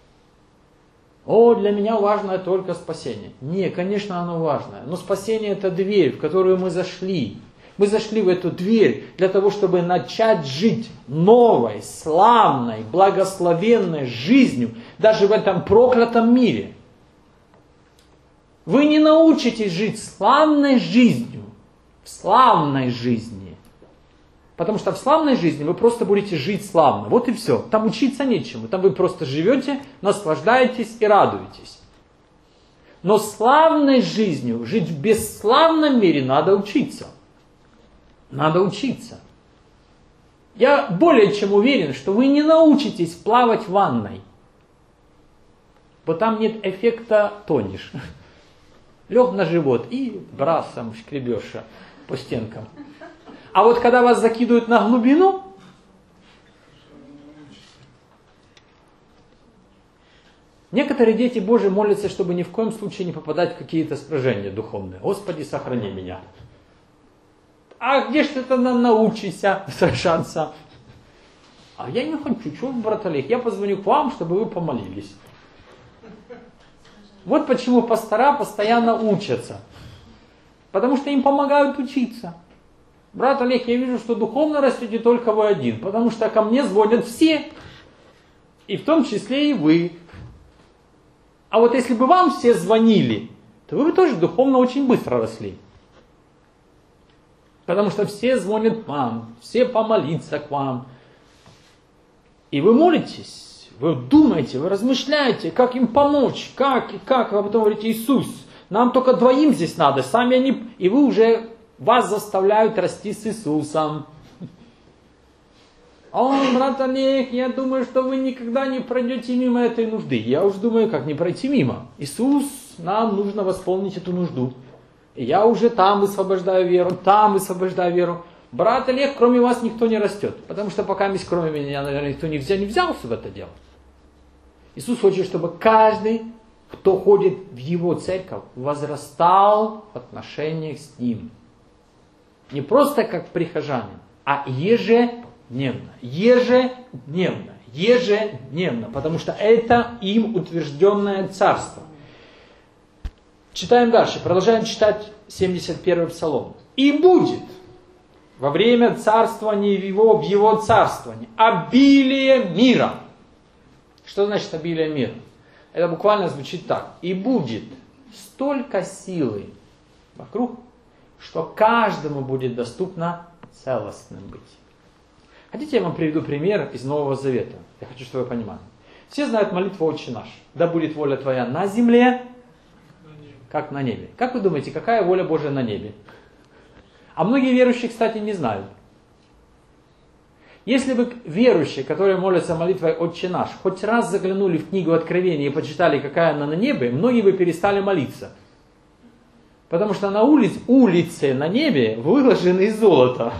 О, для меня важно только спасение. Не, конечно, оно важное. Но спасение – это дверь, в которую мы зашли. Мы зашли в эту дверь для того, чтобы начать жить новой, славной, благословенной жизнью, даже в этом проклятом мире. Вы не научитесь жить славной жизнью, в славной жизни. Потому что в славной жизни вы просто будете жить славно. Вот и все. Там учиться нечему. Там вы просто живете, наслаждаетесь и радуетесь. Но славной жизнью, жить в бесславном мире надо учиться. Надо учиться. Я более чем уверен, что вы не научитесь плавать в ванной. Потому там нет эффекта тонешь. Лег на живот и брасом шкребешь. по стенкам. А вот когда вас закидывают на глубину, некоторые дети Божьи молятся, чтобы ни в коем случае не попадать в какие-то сражения духовные. Господи, сохрани меня. А где ж ты тогда научишься сражаться? А я не хочу, что, брат Олег, я позвоню к вам, чтобы вы помолились. Вот почему пастора постоянно учатся. Потому что им помогают учиться. Брат Олег, я вижу, что духовно растете только вы один, потому что ко мне звонят все, и в том числе и вы. А вот если бы вам все звонили, то вы бы тоже духовно очень быстро росли. Потому что все звонят вам, все помолиться к вам. И вы молитесь, вы думаете, вы размышляете, как им помочь, как и как, а потом говорите: Иисус, нам только двоим здесь надо, сами они... И вы уже, вас заставляют расти с Иисусом. О, брат Олег, я думаю, что вы никогда не пройдете мимо этой нужды. Я уж думаю, как не пройти мимо. Иисус, нам нужно восполнить эту нужду. И я уже там высвобождаю веру, там высвобождаю веру. Брат Олег, кроме вас никто не растет. Потому что пока есть кроме меня, наверное, никто не взял, не взялся в это дело. Иисус хочет, чтобы каждый, кто ходит в Его церковь, возрастал в отношениях с Ним. Не просто как прихожанин, а ежедневно. Ежедневно. Ежедневно. Потому что это им утвержденное царство. Читаем дальше. Продолжаем читать семьдесят первый Псалом. «И будет во время царствования его, в его царствовании, обилие мира». Что значит обилие мира? Это буквально звучит так. «И будет столько силы вокруг, что каждому будет доступно целостным быть». Хотите, я вам приведу пример из Нового Завета? Я хочу, чтобы вы понимали. Все знают молитву «Отче наш». «Да будет воля Твоя на земле, как на небе». Как вы думаете, какая воля Божия на небе? А многие верующие, кстати, не знают. Если бы верующие, которые молятся молитвой «Отче наш», хоть раз заглянули в книгу Откровения и почитали, какая она на небе, многие бы перестали молиться. Потому что на улице, улице на небе выложены из золота.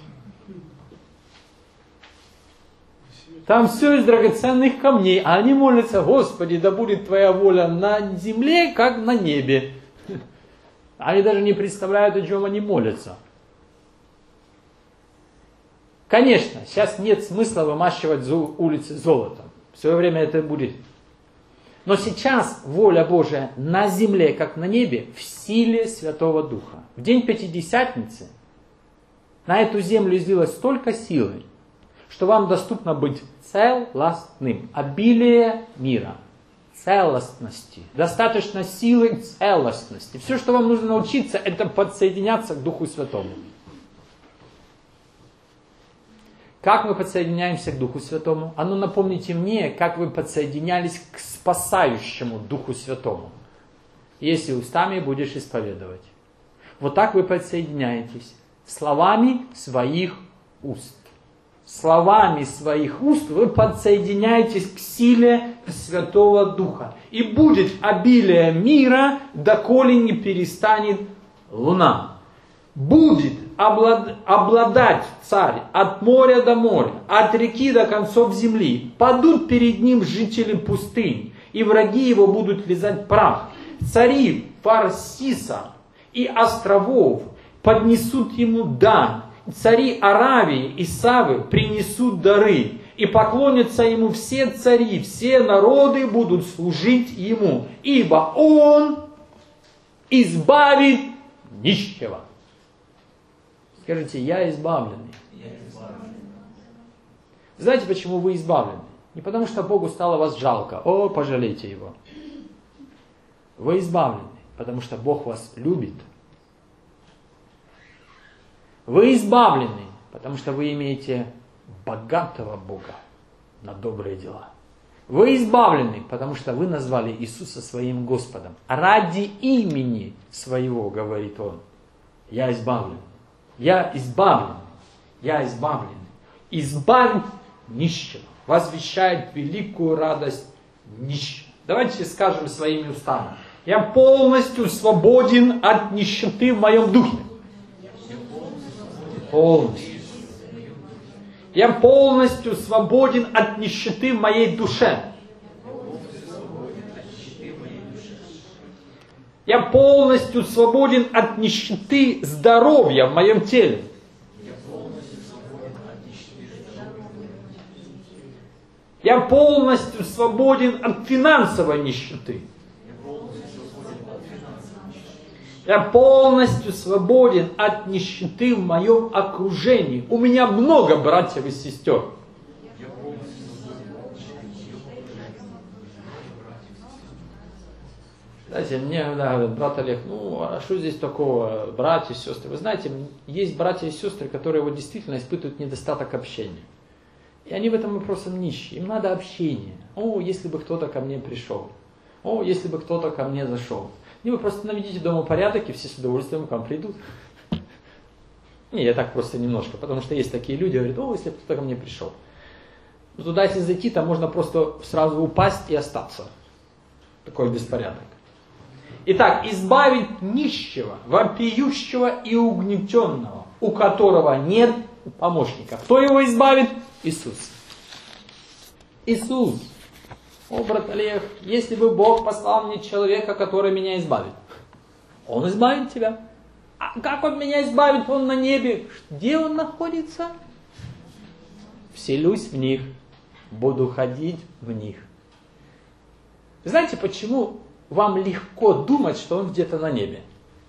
Там все из драгоценных камней, а они молятся: «Господи, да будет Твоя воля на земле, как на небе». Они даже не представляют, о чем они молятся. Конечно, сейчас нет смысла вымащивать улицы золотом. В свое время это будет. Но сейчас воля Божия на земле, как на небе, в силе Святого Духа. В день Пятидесятницы на эту землю излилось столько силы, что вам доступно быть целостным. Обилие мира. Целостности. Достаточно силы целостности. Все, что вам нужно научиться, это подсоединяться к Духу Святому. Как мы подсоединяемся к Духу Святому? А ну напомните мне, как вы подсоединялись к спасающему Духу Святому. Если устами будешь исповедовать. Вот так вы подсоединяетесь. Словами своих уст. Словами своих уст вы подсоединяетесь к силе Святого Духа. И будет обилие мира, доколе не перестанет луна. Будет облад... обладать царь от моря до моря, от реки до концов земли. Падут перед ним жители пустынь, и враги его будут лизать прах. Цари Фарсиса и островов поднесут ему дань. Цари Аравии и Савы принесут дары, и поклонятся ему все цари, все народы будут служить ему, ибо он избавит нищего. Скажите: я избавленный. Я избавленный. Знаете, почему вы избавлены? Не потому, что Богу стало вас жалко. О, пожалейте Его. Вы избавлены, потому что Бог вас любит. Вы избавлены, потому что вы имеете богатого Бога на добрые дела. Вы избавлены, потому что вы назвали Иисуса своим Господом. Ради имени своего, говорит Он. Я избавлен. Я избавлен. Я избавлен. Избавь нищего. Возвещает великую радость нищего. Давайте скажем своими устами: я полностью свободен от нищеты в моем духе. Полностью. Я полностью свободен от нищеты в моей душе. Я полностью свободен от нищеты здоровья в моем теле. Я полностью свободен от финансовой нищеты. Я полностью свободен от нищеты в моем окружении. У меня много братьев и сестер. Знаете, мне иногда говорят, брат Олег, ну а что здесь такого, братья и сестры? Вы знаете, есть братья и сестры, которые вот действительно испытывают недостаток общения. И они в этом вопросе нищие. Им надо общение. О, если бы кто-то ко мне пришел. О, если бы кто-то ко мне зашел. И вы просто наведите дома порядок, и все с удовольствием к вам придут. Не, я так просто немножко, потому что есть такие люди, говорят, о, если бы кто-то ко мне пришел. Но туда, если зайти, там можно просто сразу упасть и остаться. Такой беспорядок. Итак, избавить нищего, вопиющего и угнетенного, у которого нет помощника. Кто его избавит? Иисус. Иисус. О, брат Олег, если бы Бог послал мне человека, который меня избавит, Он избавит тебя. А как Он меня избавит? Он на небе. Где Он находится? Вселюсь в них, буду ходить в них. Знаете, почему вам легко думать, что Он где-то на небе?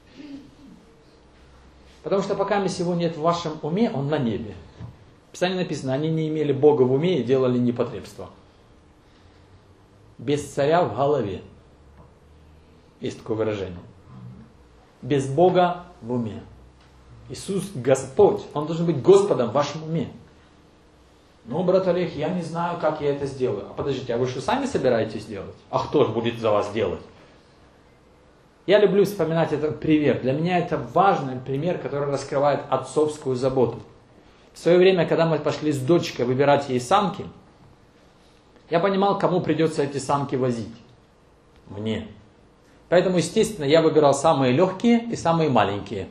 Потому что пока его нет в вашем уме, Он на небе. В Писании написано, они не имели Бога в уме и делали непотребство. Без царя в голове. Есть такое выражение. Без Бога в уме. Иисус Господь. Он должен быть Господом в вашем уме. Ну, брат Олег, я не знаю, как я это сделаю. А подождите, а вы что, сами собираетесь делать? А кто же будет за вас делать? Я люблю вспоминать этот пример. Для меня это важный пример, который раскрывает отцовскую заботу. В свое время, когда мы пошли с дочкой выбирать ей санки, я понимал, кому придется эти санки возить. Мне. Поэтому, естественно, я выбирал самые легкие и самые маленькие.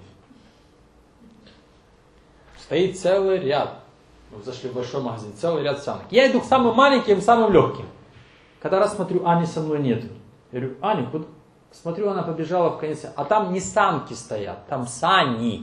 Стоит целый ряд. Мы зашли в большой магазин, целый ряд санок. Я иду к самым маленьким, самым легким. Когда раз смотрю, Ани со мной нет. Я говорю, Аня, куда? Смотрю, она побежала в конец. А там не санки стоят, там сани.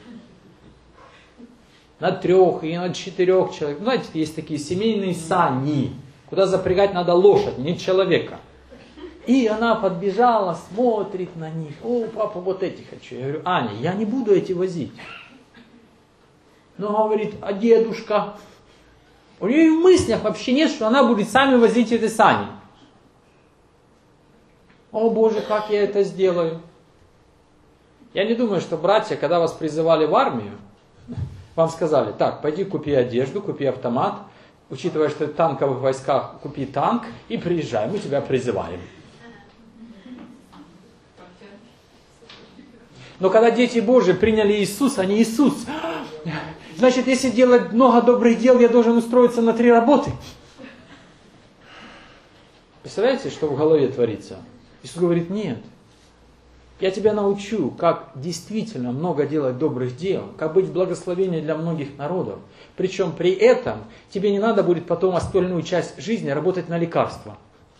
На трех и на четырех человек. Знаете, есть такие семейные сани, куда запрягать надо лошадь, не человека. И она подбежала, смотрит на них. О, папа, вот эти хочу. Я говорю, Аня, я не буду эти возить. Но говорит, а дедушка? У нее и в мыслях вообще нет, что она будет сами возить эти сани. О Боже, как я это сделаю? Я не думаю, что братья, когда вас призывали в армию, вам сказали, так, пойди купи одежду, купи автомат, учитывая, что ты в танковых войсках, купи танк и приезжай, мы тебя призываем. Но когда дети Божьи приняли Иисуса, они Иисус. Значит, если делать много добрых дел, я должен устроиться на три работы. Представляете, что в голове творится? Иисус говорит, нет. Я тебя научу, как действительно много делать добрых дел, как быть благословением для многих народов. Причем при этом тебе не надо будет потом остальную часть жизни работать на лекарства.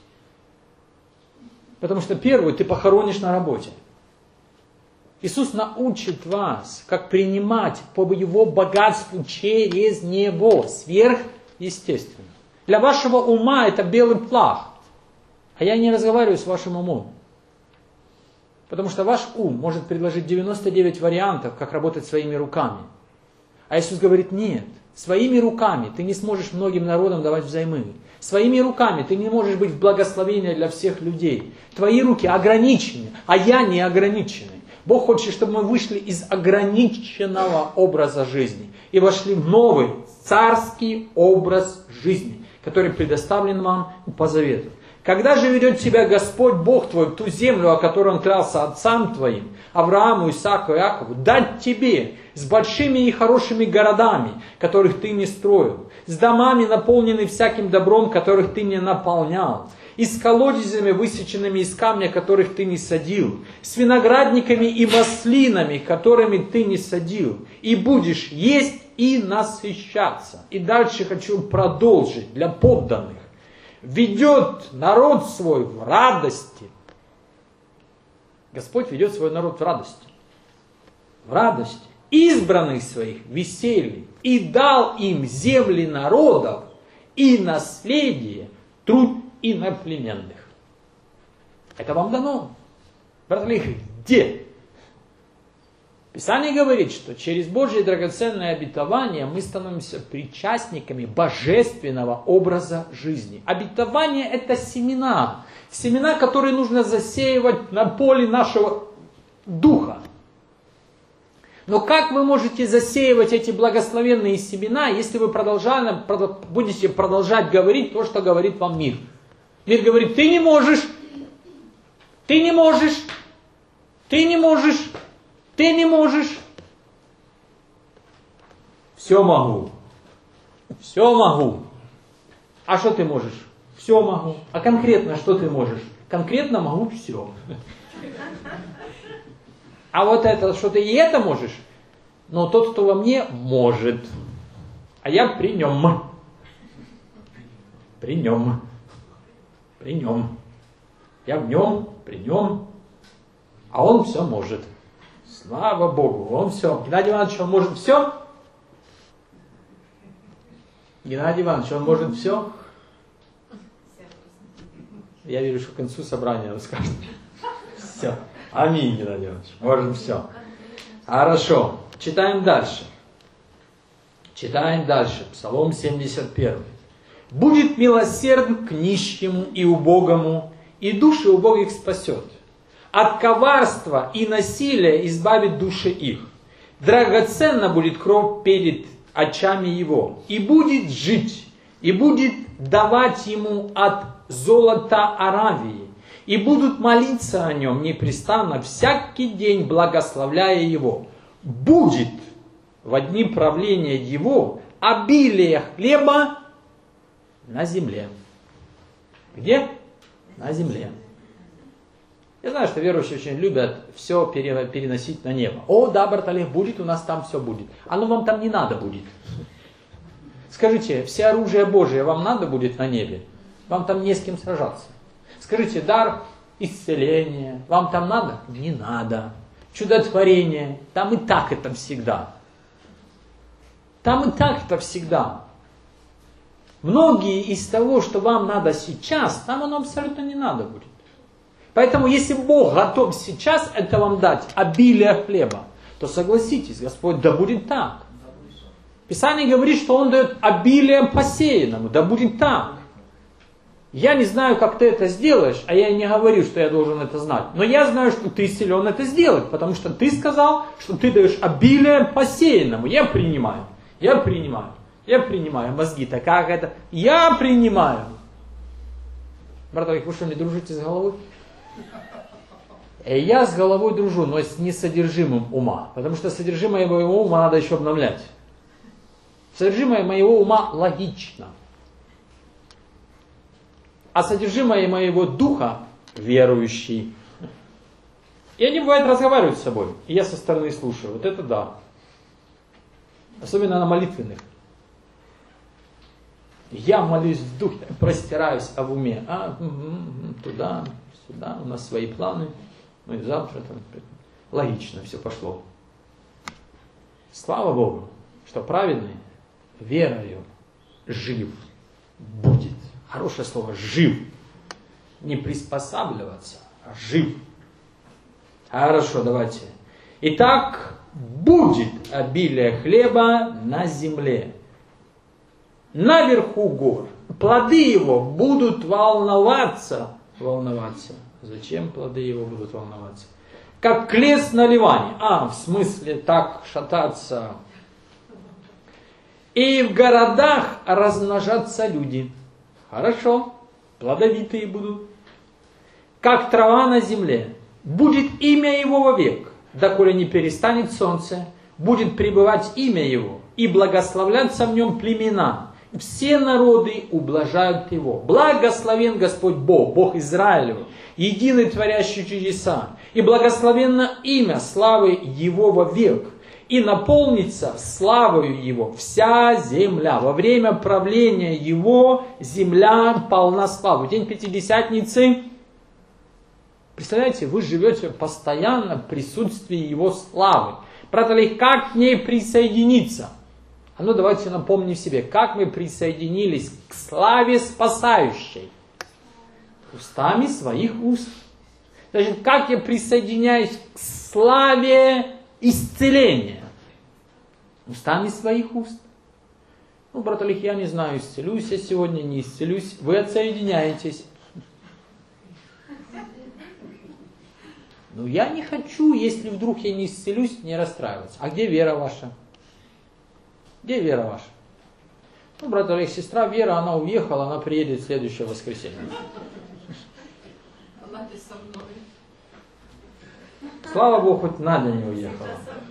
Потому что первую ты похоронишь на работе. Иисус научит вас, как принимать по Его богатству через Него, сверхъестественно. Для вашего ума это белый флаг. А я не разговариваю с вашим умом. Потому что ваш ум может предложить девяносто девять вариантов, как работать своими руками. А Иисус говорит, нет, своими руками ты не сможешь многим народам давать взаймы. Своими руками ты не можешь быть в благословении для всех людей. Твои руки ограничены, а я не ограниченный. Бог хочет, чтобы мы вышли из ограниченного образа жизни и вошли в новый царский образ жизни, который предоставлен вам по завету. Когда же ведет тебя Господь Бог твой в ту землю, о которой Он клялся отцам твоим, Аврааму, Исааку и Иакову, дать тебе с большими и хорошими городами, которых ты не строил, с домами, наполненными всяким добром, которых ты не наполнял, и с колодезями, высеченными из камня, которых ты не садил, с виноградниками и маслинами, которыми ты не садил, и будешь есть и насыщаться. И дальше хочу продолжить для подданных. Ведет народ свой в радости. Господь ведет свой народ в радости. В радости. Избранных своих в веселье. И дал им земли народов и наследие, труд иноплеменных. Это вам дано. Брат Алексей, где? Писание говорит, что через Божье драгоценное обетование мы становимся причастниками божественного образа жизни. Обетование – это семена. Семена, которые нужно засеивать на поле нашего духа. Но как вы можете засеивать эти благословенные семена, если вы продолжали, будете продолжать говорить то, что говорит вам мир? Мир говорит, ты не можешь, ты не можешь, ты не можешь. Ты не можешь. Все могу. Все могу. А что ты можешь? Все могу. А конкретно что ты можешь? Конкретно могу все. А вот это, что ты и это можешь, но тот, кто во мне, может. А я при нем. При нем. При нем. Я в нем, при нем. А он все может. Слава Богу, он все. Геннадий Иванович, он может все? Геннадий Иванович, он может все? Я верю, что к концу собрания он скажет. Все. Аминь, Геннадий Иванович. Может все. Хорошо. Читаем дальше. Читаем дальше. Псалом семьдесят один. Будет милосерден к нищему и убогому, и души убогих спасет. От коварства и насилия избавит души их. Драгоценна будет кровь перед очами его. И будет жить, и будет давать ему от золота Аравии. И будут молиться о нем непрестанно всякий день, благословляя его. Будет во дни правления его обилие хлеба на земле. Где? На земле. Я знаю, что верующие очень любят все переносить на небо. О, да, брат Олег, будет, у нас там все будет. Оно вам там не надо будет. Скажите, все оружие Божие вам надо будет на небе? Вам там не с кем сражаться. Скажите, дар исцеления вам там надо? Не надо. Чудотворение, там и так это всегда. Там и так это всегда. Многие из того, что вам надо сейчас, там оно абсолютно не надо будет. Поэтому, если Бог готов сейчас это вам дать, обилие хлеба, то согласитесь, Господь, да будет так. Писание говорит, что Он дает обилие посеянному, да будет так. Я не знаю, как ты это сделаешь, а я не говорю, что я должен это знать. Но я знаю, что ты силен это сделать, потому что ты сказал, что ты даешь обилие посеянному. Я принимаю, я принимаю, я принимаю. Мозги-то как это? Я принимаю. Брат, вы что, не дружите с головой? Я с головой дружу, но не с содержимым ума. Потому что содержимое моего ума надо еще обновлять. Содержимое моего ума логично. А содержимое моего духа верующий. И они, бывает, разговаривают с собой. И я со стороны слушаю. Вот это да. Особенно на молитвенных. Я молюсь в духе, простираюсь а в уме. А, туда, сюда, у нас свои планы. Мы завтра там. Логично все пошло. Слава Богу, что праведный верою жив будет. Хорошее слово жив. Не приспосабливаться, а жив. Хорошо, давайте. Итак, будет обилие хлеба на земле. Наверху гор. Плоды его будут волноваться. Волноваться. Зачем плоды его будут волноваться? Как клес на Ливане. А, в смысле так шататься. И в городах размножатся люди. Хорошо. Плодовитые будут. Как трава на земле. Будет имя его вовек. Доколе не перестанет солнце. Будет пребывать имя его. И благословляться в нем племена. все народы ублажают его. Благословен Господь Бог, Бог Израилев, единый творящий чудеса. И благословенно имя славы Его вовек. И наполнится славою Его вся земля. Во время правления Его земля полна славы. День Пятидесятницы. Представляете, вы живете постоянно в присутствии Его славы. Брат Олег, как к ней присоединиться? А ну давайте напомним себе, как мы присоединились к славе спасающей. Устами своих уст. Значит, как я присоединяюсь к славе исцеления? Устами своих уст. Ну, брат Олег, я не знаю, исцелюсь я сегодня, не исцелюсь. Вы отсоединяетесь. Ну, я не хочу, если вдруг я не исцелюсь, не расстраиваться. А где вера ваша? Где вера ваша? Ну, брат Олег, сестра Вера, она уехала, она приедет в следующее воскресенье. Она со мной. Слава Богу, хоть Надя не уехала.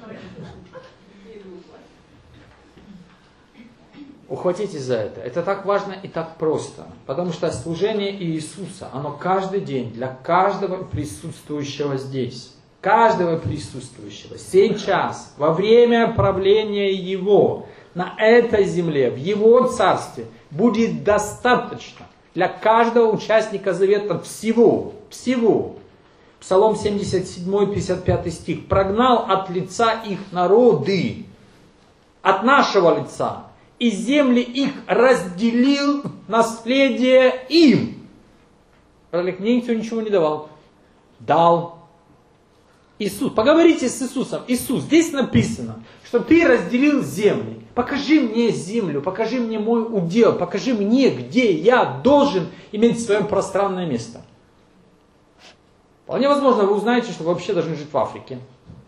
Ухватитесь за это. Это так важно и так просто. Потому что служение Иисуса, оно каждый день для каждого присутствующего здесь. Каждого присутствующего. Сейчас, во время правления Его, на этой земле, в Его Царстве, будет достаточно для каждого участника завета всего. Всего. Псалом семьдесят семь, пятьдесят пятый стих. «Прогнал от лица их народы, от нашего лица, и земли их разделил наследие им». Олег, мне никто ничего не давал. Дал. Иисус. Поговорите с Иисусом. Иисус, здесь написано, что ты разделил земли. Покажи мне землю, покажи мне мой удел, покажи мне, где я должен иметь свое пространное место. Вполне возможно, вы узнаете, что вы вообще должны жить в Африке.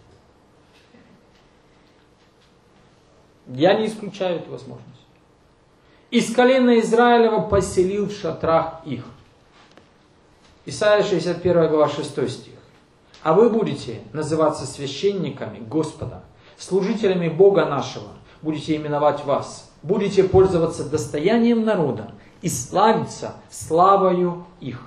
Я не исключаю эту возможность. Из колена Израилева поселил в шатрах их. Исайя шестьдесят первая глава, шестой стих. А вы будете называться священниками Господа, служителями Бога нашего, будете именовать вас, будете пользоваться достоянием народа и славиться славою их.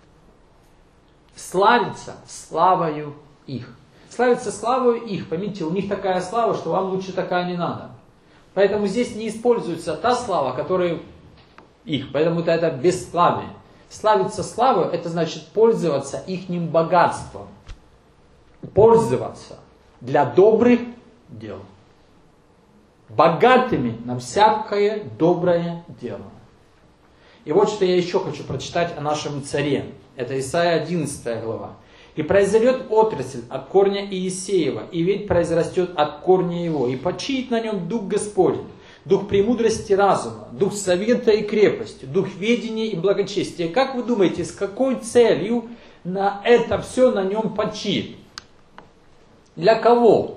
Славиться славою их. Славиться славою их. Поймите, у них такая слава, что вам лучше такая не надо. Поэтому здесь не используется та слава, которая их. Поэтому это, это бесславие. Славиться славой, это значит пользоваться ихним богатством. Пользоваться для добрых дел. Богатыми на всякое доброе дело. И вот что я еще хочу прочитать о нашем царе. Это Исайя одиннадцатая глава. «И произойдет отрасль от корня Иисеева, и ведь произрастет от корня его, и почиет на нем Дух Господень, Дух премудрости и разума, Дух совета и крепости, Дух ведения и благочестия». Как вы думаете, с какой целью на это все на нем почиет? Для кого?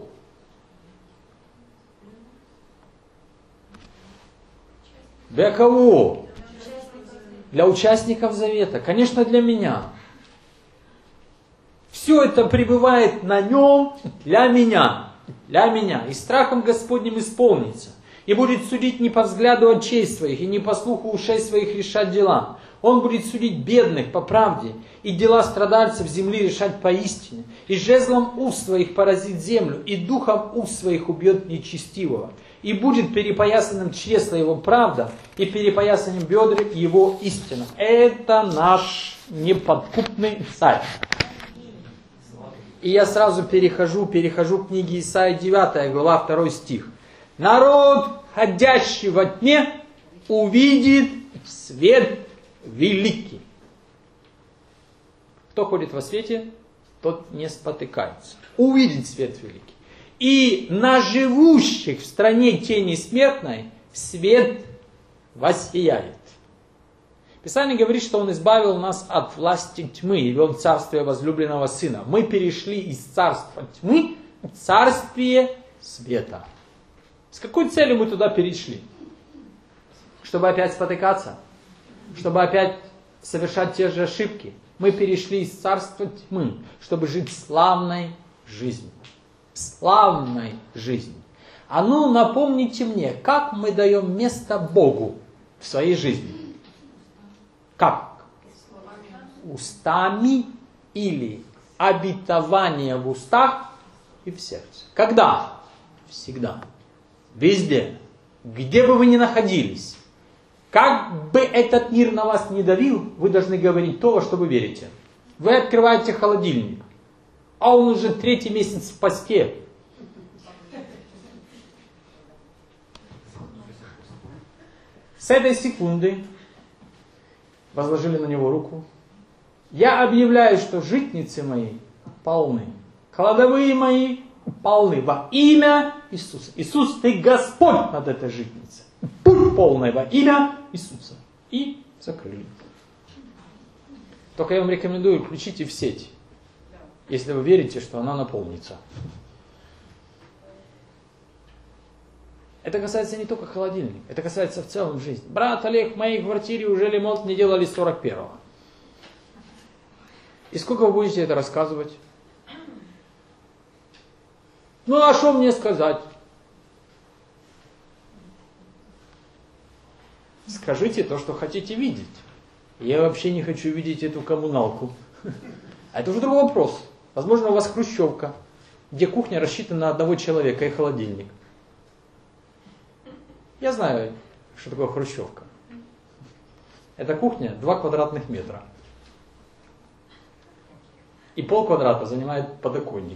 Для кого? Для участников завета. Конечно, для меня. Все это пребывает на нем для меня. Для меня. И страхом Господним исполнится. И будет судить не по взгляду очей своих, и не по слуху ушей своих решать дела. Он будет судить бедных по правде, и дела страдальцев земли решать поистине. И жезлом уст своих поразит землю, и духом уст своих убьет нечестивого. И будет перепоясанным чресло его правда, и перепоясанным бедра его истина. Это наш неподкупный царь. И я сразу перехожу, перехожу к книге Исаии девятая глава, второй стих. «Народ, ходящий во тьме, увидит свет великий». Кто ходит во свете, тот не спотыкается. Увидит свет великий. И на живущих в стране тени смертной свет воссияет. Писание говорит, что Он избавил нас от власти тьмы и вел царствие возлюбленного Сына. Мы перешли из царства тьмы в царствие света. С какой целью мы туда перешли? Чтобы опять спотыкаться? Чтобы опять совершать те же ошибки? Мы перешли из царства тьмы, чтобы жить славной жизнью. Славной жизнью. А ну напомните мне, как мы даем место Богу в своей жизни. Как? Устами или обетование в устах и в сердце. Когда? Всегда. Везде. Где бы вы ни находились. Как бы этот мир на вас не давил, вы должны говорить то, во что вы верите. Вы открываете холодильник, а он уже третий месяц в посте. С этой секунды возложили на него руку. Я объявляю, что житницы мои полны. Кладовые мои полны во имя Иисуса. Иисус, ты Господь над этой житницей. Будь полной во имя Иисуса. И закрыли. Только я вам рекомендую, включите в сеть, если вы верите, что она наполнится. Это касается не только холодильника, это касается в целом жизни. Брат Олег, в моей квартире уже ремонт не делали с сорок первого. И сколько вы будете это рассказывать? Ну а что мне сказать? Скажите то, что хотите видеть. Я вообще не хочу видеть эту коммуналку. А это уже другой вопрос. Возможно, у вас хрущевка, где кухня рассчитана на одного человека и холодильник. Я знаю, что такое хрущевка. Эта кухня два квадратных метра. И полквадрата занимает подоконник.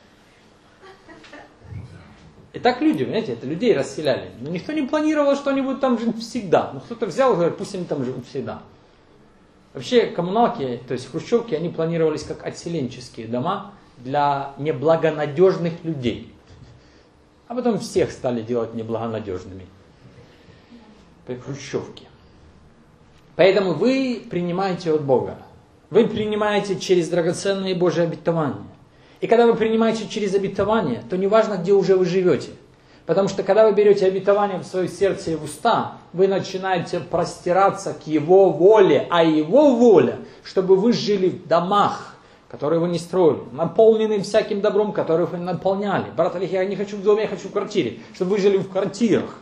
И так люди, понимаете, это людей расселяли. Но никто не планировал, что они будут там жить всегда. Но кто-то взял и говорит, пусть они там живут всегда. Вообще коммуналки, то есть хрущевки, они планировались как отселенческие дома для неблагонадежных людей. А потом всех стали делать неблагонадежными. При хрущевке. Поэтому вы принимаете от Бога. Вы принимаете через драгоценные Божьи обетования. И когда вы принимаете через обетование, то не важно, где уже вы живете. Потому что когда вы берете обетование в свое сердце и в уста, вы начинаете простираться к Его воле. А Его воля, чтобы вы жили в домах, которые вы не строили, наполненные всяким добром, которых вы наполняли. Брат Олег, я не хочу в доме, я хочу в квартире. Чтобы вы жили в квартирах.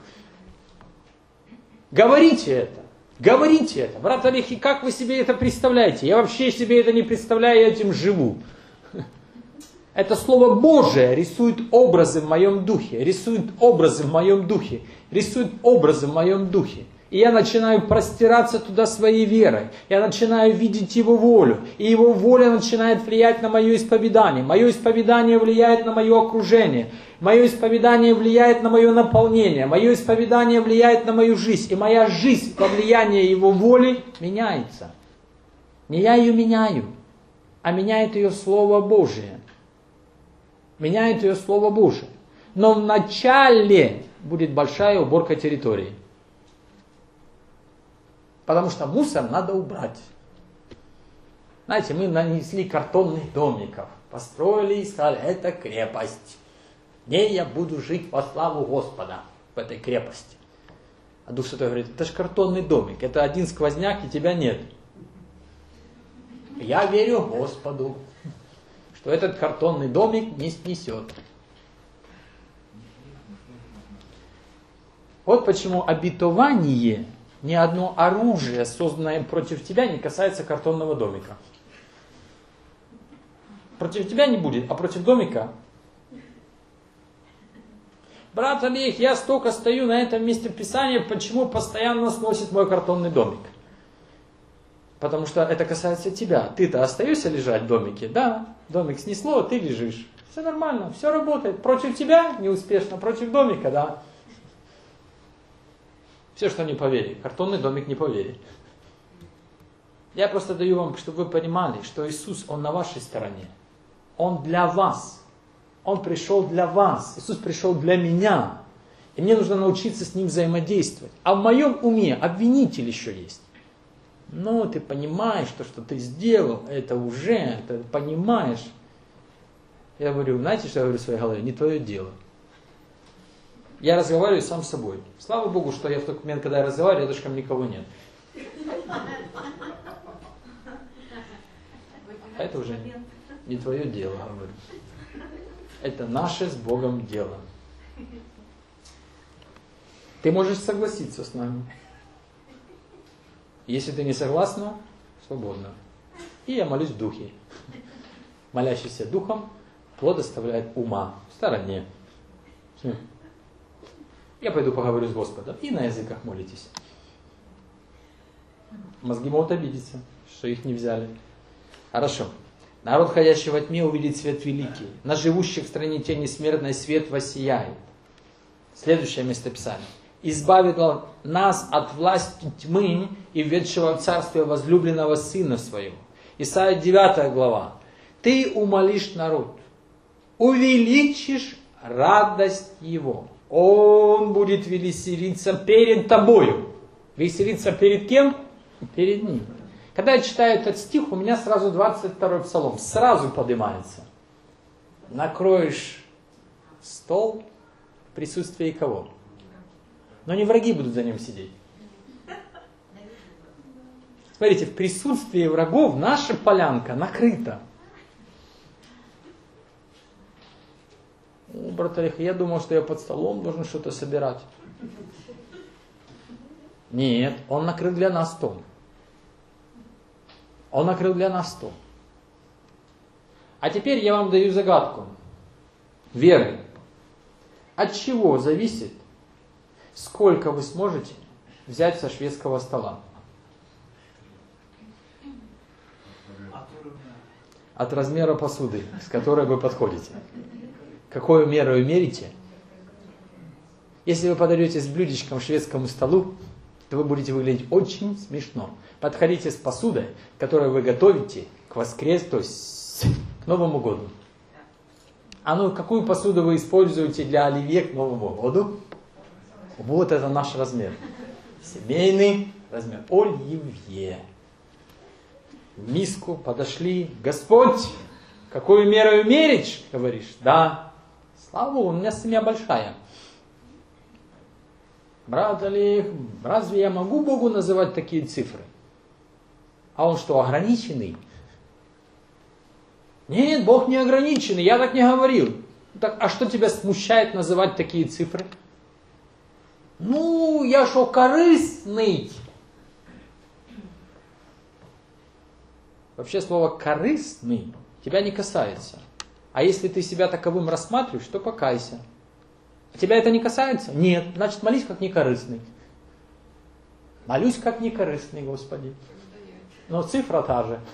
Говорите это. Говорите это. Брат Олег, и как вы себе это представляете? Я вообще себе это не представляю, я этим живу. Это Слово Божие рисует образы в моем духе, рисует образы в моем духе, рисует образы в моем духе. И я начинаю простираться туда своей верой. Я начинаю видеть Его волю. И Его воля начинает влиять на мое исповедание. Мое исповедание влияет на мое окружение. Мое исповедание влияет на мое наполнение. Мое исповедание влияет на мою жизнь. И моя жизнь по влиянию Его воли меняется. Не я ее меняю, а меняет ее Слово Божие. Меняет ее Слово Божие. Но вначале будет большая уборка территории. Потому что мусор надо убрать. Знаете, мы нанесли картонных домиков, построили и сказали, это крепость. В ней я буду жить во славу Господа, в этой крепости. А Дух Святой говорит, это же картонный домик, это один сквозняк и тебя нет. Я верю Господу, что этот картонный домик не снесет. Вот почему обетование, ни одно оружие, созданное против тебя, не касается картонного домика. Против тебя не будет, а против домика. Брат Олег, я столько стою на этом месте Писания, почему постоянно сносит мой картонный домик? Потому что это касается тебя. Ты-то остаешься лежать в домике? Да, домик снесло, а ты лежишь. Все нормально, все работает. Против тебя неуспешно, против домика, да. Все, что не поверит. Картонный домик не поверит. Я просто даю вам, чтобы вы понимали, что Иисус, Он на вашей стороне. Он для вас. Он пришел для вас. Иисус пришел для меня. И мне нужно научиться с Ним взаимодействовать. А в моем уме обвинитель еще есть. Ну, ты понимаешь, то, что ты сделал, это уже, ты понимаешь. Я говорю, знаете, что я говорю в своей голове? Не твое дело. Я разговариваю сам с собой. Слава Богу, что я в тот момент, когда я разговариваю, рядышком никого нет. А это уже не твое дело, говорю. Это наше с Богом дело. Ты можешь согласиться с нами. Если ты не согласна, свободно. И я молюсь в духе. Молящийся духом, плод оставляет ума в стороне. Я пойду поговорю с Господом. И на языках молитесь. Мозги могут обидеться, что их не взяли. Хорошо. Народ, ходящий во тьме, увидит свет великий. На живущих в стране тени смертной свет воссияет. Следующее местописание. Избавил нас от власти тьмы и введшего в царствие возлюбленного Сына Своего. Исайя девятая глава. Ты умолишь народ, увеличишь радость его. Он будет веселиться перед тобою. Веселиться перед кем? Перед ним. Когда я читаю этот стих, у меня сразу двадцать второй псалом сразу поднимается. Накроешь стол в присутствии кого? Но не враги будут за ним сидеть. Смотрите, в присутствии врагов наша полянка накрыта. О, брат Олег, я думал, что я под столом должен что-то собирать. Нет, он накрыл для нас стол. Он накрыл для нас стол. А теперь я вам даю загадку. Веры. От чего зависит, сколько вы сможете взять со шведского стола? От размера посуды, с которой вы подходите. Какую меру мерите? Если вы подойдете с блюдечком к шведскому столу, то вы будете выглядеть очень смешно. Подходите с посудой, которую вы готовите к воскресу, то есть к Новому году. А ну, какую посуду вы используете для оливье к Новому году? Вот это наш размер. Семейный размер. Оливье. В миску подошли. Господь, какую меру мерить? Говоришь, да. Слава Богу, у меня семья большая. Брат Олег, разве я могу Богу называть такие цифры? А он что, ограниченный? Нет, Бог не ограниченный, я так не говорил. Так, а что тебя смущает называть такие цифры? Ну, я шо, корыстный? Вообще слово корыстный тебя не касается. А если ты себя таковым рассматриваешь, то покайся. А тебя это не касается? Нет. Значит, молись как некорыстный. Молюсь как некорыстный, Господи. Но цифра та же.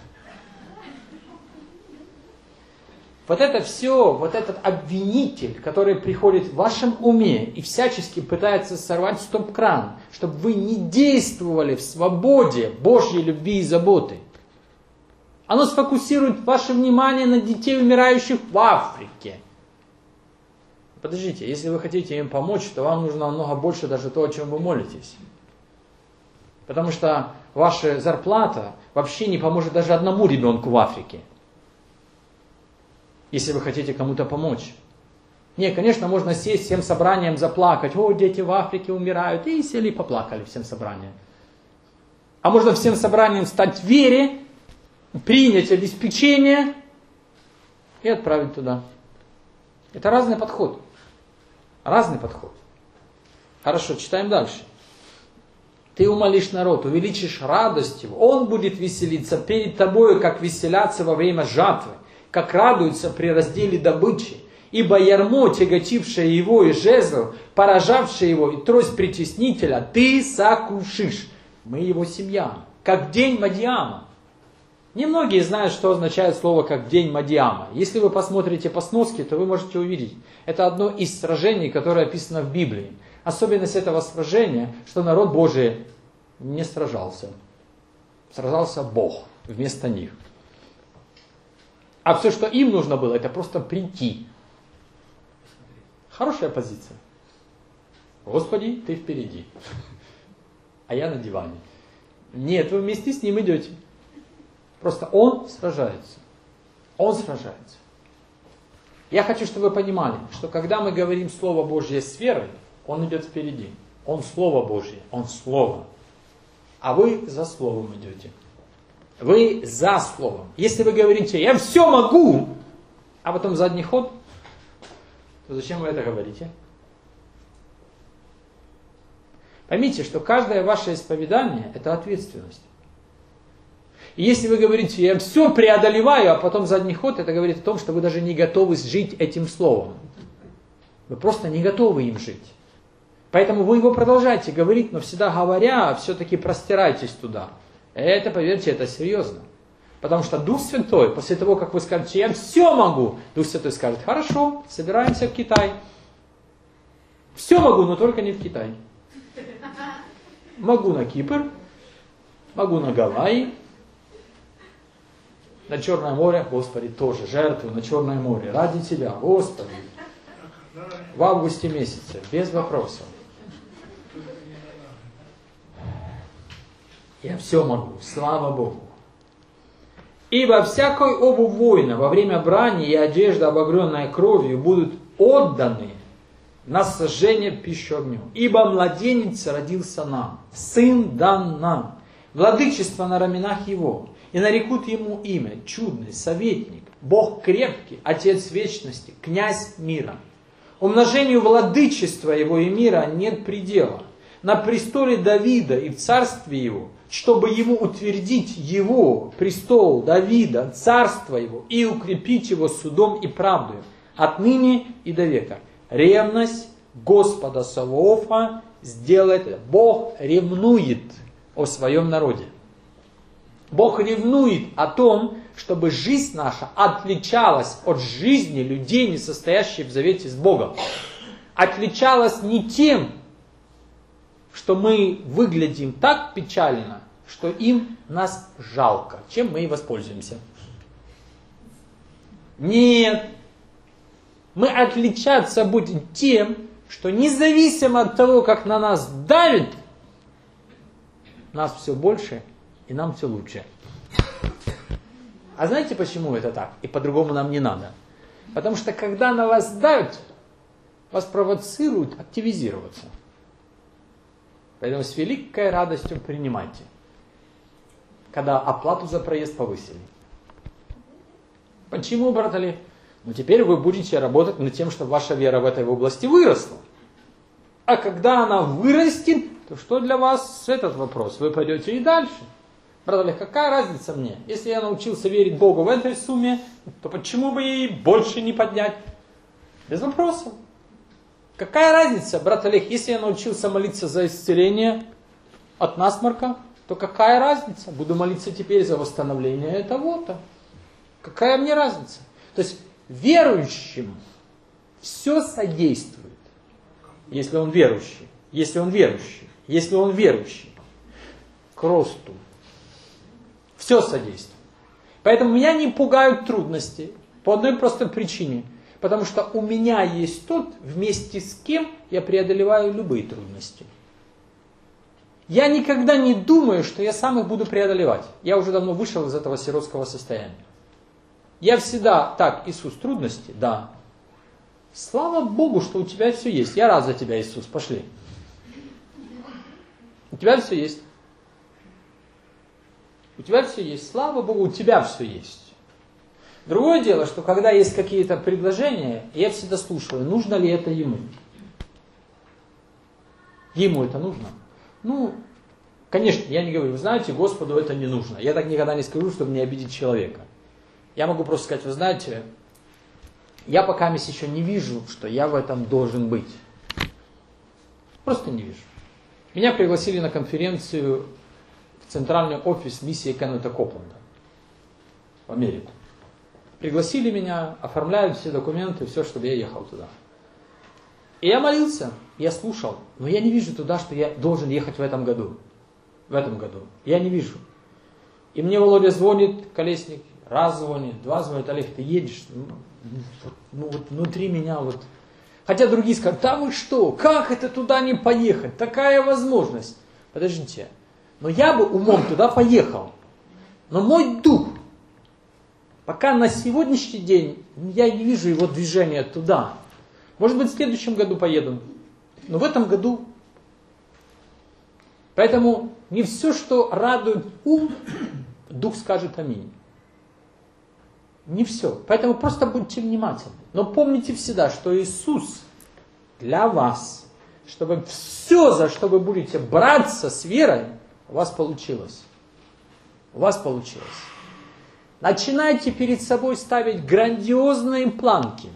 Вот это все, вот этот обвинитель, который приходит в вашем уме и всячески пытается сорвать стоп-кран, чтобы вы не действовали в свободе Божьей любви и заботы. Оно сфокусирует ваше внимание на детей, умирающих в Африке. Подождите, если вы хотите им помочь, то вам нужно намного больше даже того, о чем вы молитесь. Потому что ваша зарплата вообще не поможет даже одному ребенку в Африке. Если вы хотите кому-то помочь. Не, конечно, можно сесть всем собранием заплакать. О, дети в Африке умирают. И сели и поплакали всем собранием. А можно всем собранием стать в вере, принять обеспечение и отправить туда. Это разный подход. Разный подход. Хорошо, читаем дальше. Ты умолишь народ, увеличишь радость его. Он будет веселиться перед тобою, как веселятся во время жатвы, как радуются при разделе добычи. Ибо ярмо, тяготившее его, и жезл, поражавшее его, и трость притеснителя, ты сокрушишь. Мы его семья, как день Мадиама. Немногие знают, что означает слово «как день Мадиама». Если вы посмотрите по сноске, то вы можете увидеть. Это одно из сражений, которое описано в Библии. Особенность этого сражения, что народ Божий не сражался. Сражался Бог вместо них. А все, что им нужно было, это просто прийти. Хорошая позиция. Господи, ты впереди. А я на диване. Нет, вы вместе с ним идете. Просто он сражается. Он сражается. Я хочу, чтобы вы понимали, что когда мы говорим Слово Божье с верой, он идет впереди. Он Слово Божье, он Слово. А вы за Словом идете. Вы за Словом. Если вы говорите, я все могу, а потом задний ход, то зачем вы это говорите? Поймите, что каждое ваше исповедание – это ответственность. И если вы говорите, я все преодолеваю, а потом задний ход, это говорит о том, что вы даже не готовы жить этим словом. Вы просто не готовы им жить. Поэтому вы его продолжаете говорить, но всегда говоря, все-таки простирайтесь туда. Это, поверьте, это серьезно. Потому что Дух Святой, после того, как вы скажете, я все могу, Дух Святой скажет, хорошо, собираемся в Китай. Все могу, но только не в Китай. Могу на Кипр, могу на Гавайи, на Черное море, Господи, тоже жертву на Черное море, ради Тебя, Господи. В августе месяце, без вопросов. Я все могу, слава Богу. Ибо всякой обувь воина во время брани и одежда, обогренная кровью, будут отданы на сожжение пищу огню. Ибо младенец родился нам, сын дан нам, владычество на раменах его, и нарекут ему имя, чудный, советник, Бог крепкий, Отец вечности, князь мира. Умножению владычества его и мира нет предела. На престоле Давида и в царстве его, чтобы ему утвердить его, престол Давида, царство его, и укрепить его судом и правдой, отныне и до века. Ревность Господа Саваофа сделает это. Бог ревнует о своем народе. Бог ревнует о том, чтобы жизнь наша отличалась от жизни людей, не состоящих в завете с Богом. Отличалась не тем, что мы выглядим так печально, что им нас жалко. Чем мы и воспользуемся. Нет. Мы отличаться будем тем, что независимо от того, как на нас давит, нас все больше и нам все лучше. А знаете, почему это так? И по-другому нам не надо. Потому что когда на вас давят, вас провоцируют активизироваться. Поэтому с великой радостью принимайте, когда оплату за проезд повысили. Почему, братали? Ну теперь вы будете работать над тем, чтобы ваша вера в этой области выросла. А когда она вырастет, то что для вас этот вопрос? Вы пойдете и дальше. Братали, какая разница мне? Если я научился верить Богу в этой сумме, то почему бы ей больше не поднять? Без вопросов. Какая разница, брат Олег, если я научился молиться за исцеление от насморка, то какая разница? Буду молиться теперь за восстановление этого-то. Какая мне разница? То есть верующим все содействует, если он верующий, если он верующий, если он верующий, к росту. Все содействует. Поэтому меня не пугают трудности по одной простой причине. Потому что у меня есть тот, вместе с кем я преодолеваю любые трудности. Я никогда не думаю, что я сам их буду преодолевать. Я уже давно вышел из этого сиротского состояния. Я всегда, так, Иисус, трудности? Да. Слава Богу, что у тебя все есть. Я рад за тебя, Иисус, пошли. У тебя все есть. У тебя все есть. Слава Богу, у тебя все есть. Другое дело, что когда есть какие-то предложения, я всегда слушаю, нужно ли это ему. Ему это нужно. Ну, конечно, я не говорю, вы знаете, Господу это не нужно. Я так никогда не скажу, чтобы не обидеть человека. Я могу просто сказать, вы знаете, я пока еще не вижу, что я в этом должен быть. Просто не вижу. Меня пригласили на конференцию в центральный офис миссии Кеннета Копленда в Америку. Пригласили меня, оформляют все документы, все, чтобы я ехал туда. И я молился, я слушал, но я не вижу туда, что я должен ехать в этом году. В этом году. Я не вижу. И мне Володя звонит, Колесник, раз звонит, два звонит, Олег, ты едешь? Ну, вот, ну вот внутри меня вот. Хотя другие скажут, да вы что, как это туда не поехать? Такая возможность. Подождите, но я бы умом туда поехал. Но мой дух, пока на сегодняшний день я не вижу его движения туда. Может быть, в следующем году поеду. Но в этом году. Поэтому не все, что радует ум, дух скажет аминь. Не все. Поэтому просто будьте внимательны. Но помните всегда, что Иисус для вас, чтобы все, за что вы будете браться с верой, у вас получилось. У вас получилось. Начинайте перед собой ставить грандиозные планки.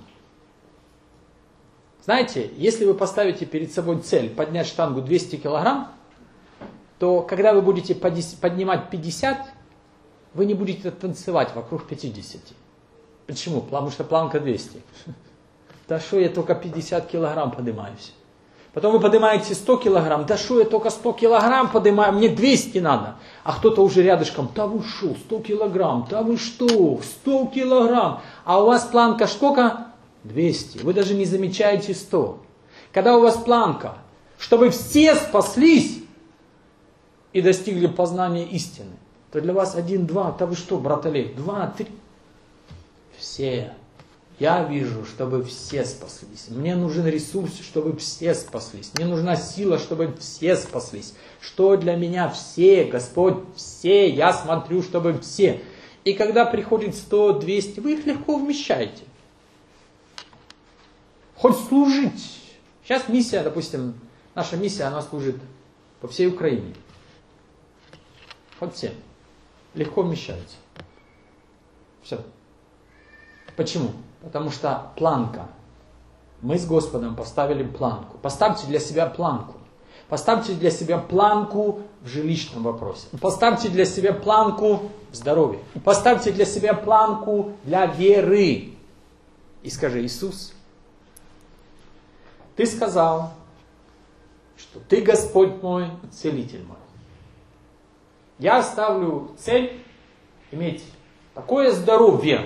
Знаете, если вы поставите перед собой цель поднять штангу двести килограмм, то когда вы будете поднимать пятьдесят, вы не будете танцевать вокруг пятидесяти. Почему? Потому что планка двести. Да что я только пятьдесят килограмм поднимаюсь. Потом вы поднимаете сто килограмм, да что я только сто килограмм поднимаю, мне двести надо. А кто-то уже рядышком, да вы что, сто килограмм, да вы что, сто килограмм. А у вас планка сколько? двести. Вы даже не замечаете сто. Когда у вас планка, чтобы все спаслись и достигли познания истины, то для вас один, два, да вы что, брат Олег, два, три. Все. Я вижу, чтобы все спаслись. Мне нужен ресурс, чтобы все спаслись. Мне нужна сила, чтобы все спаслись. Что для меня все, Господь, все. Я смотрю, чтобы все. И когда приходит сто, двести, вы их легко вмещаете. Хоть служить. Сейчас миссия, допустим, наша миссия, она служит по всей Украине. Хоть всем. Легко вмещается. Все. Почему? Потому что планка. Мы с Господом поставили планку. Поставьте для себя планку. Поставьте для себя планку в жилищном вопросе. Поставьте для себя планку в здоровье. Поставьте для себя планку для веры. И скажи: Иисус, Ты сказал, что Ты Господь мой, Целитель мой. Я ставлю цель иметь такое здоровье,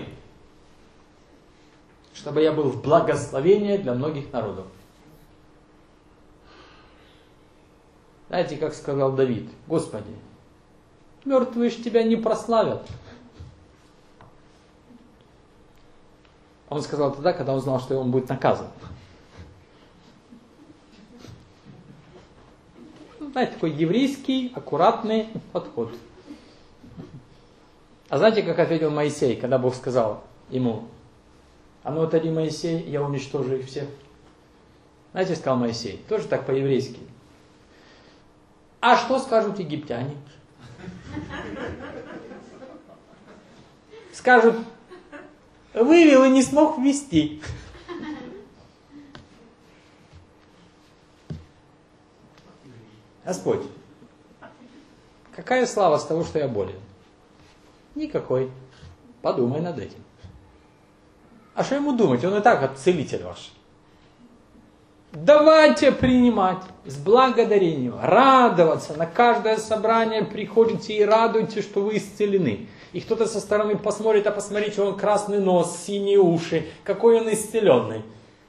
чтобы я был в благословении для многих народов. Знаете, как сказал Давид: Господи, мертвые ж Тебя не прославят. Он сказал тогда, когда он знал, что он будет наказан. Знаете, такой еврейский, аккуратный подход. А знаете, как ответил Моисей, когда Бог сказал ему: а ну отойди, Моисей, я уничтожу их всех. Знаете, сказал Моисей, тоже так по-еврейски: а что скажут египтяне? Скажут: вывел и не смог ввести. Господь, какая слава с того, что я болен? Никакой. Подумай над этим. А что ему думать? Он и так целитель ваш. Давайте принимать с благодарением, радоваться. На каждое собрание приходите и радуйтесь, что вы исцелены. И кто-то со стороны посмотрит: а посмотрите, он красный нос, синие уши, какой он исцеленный.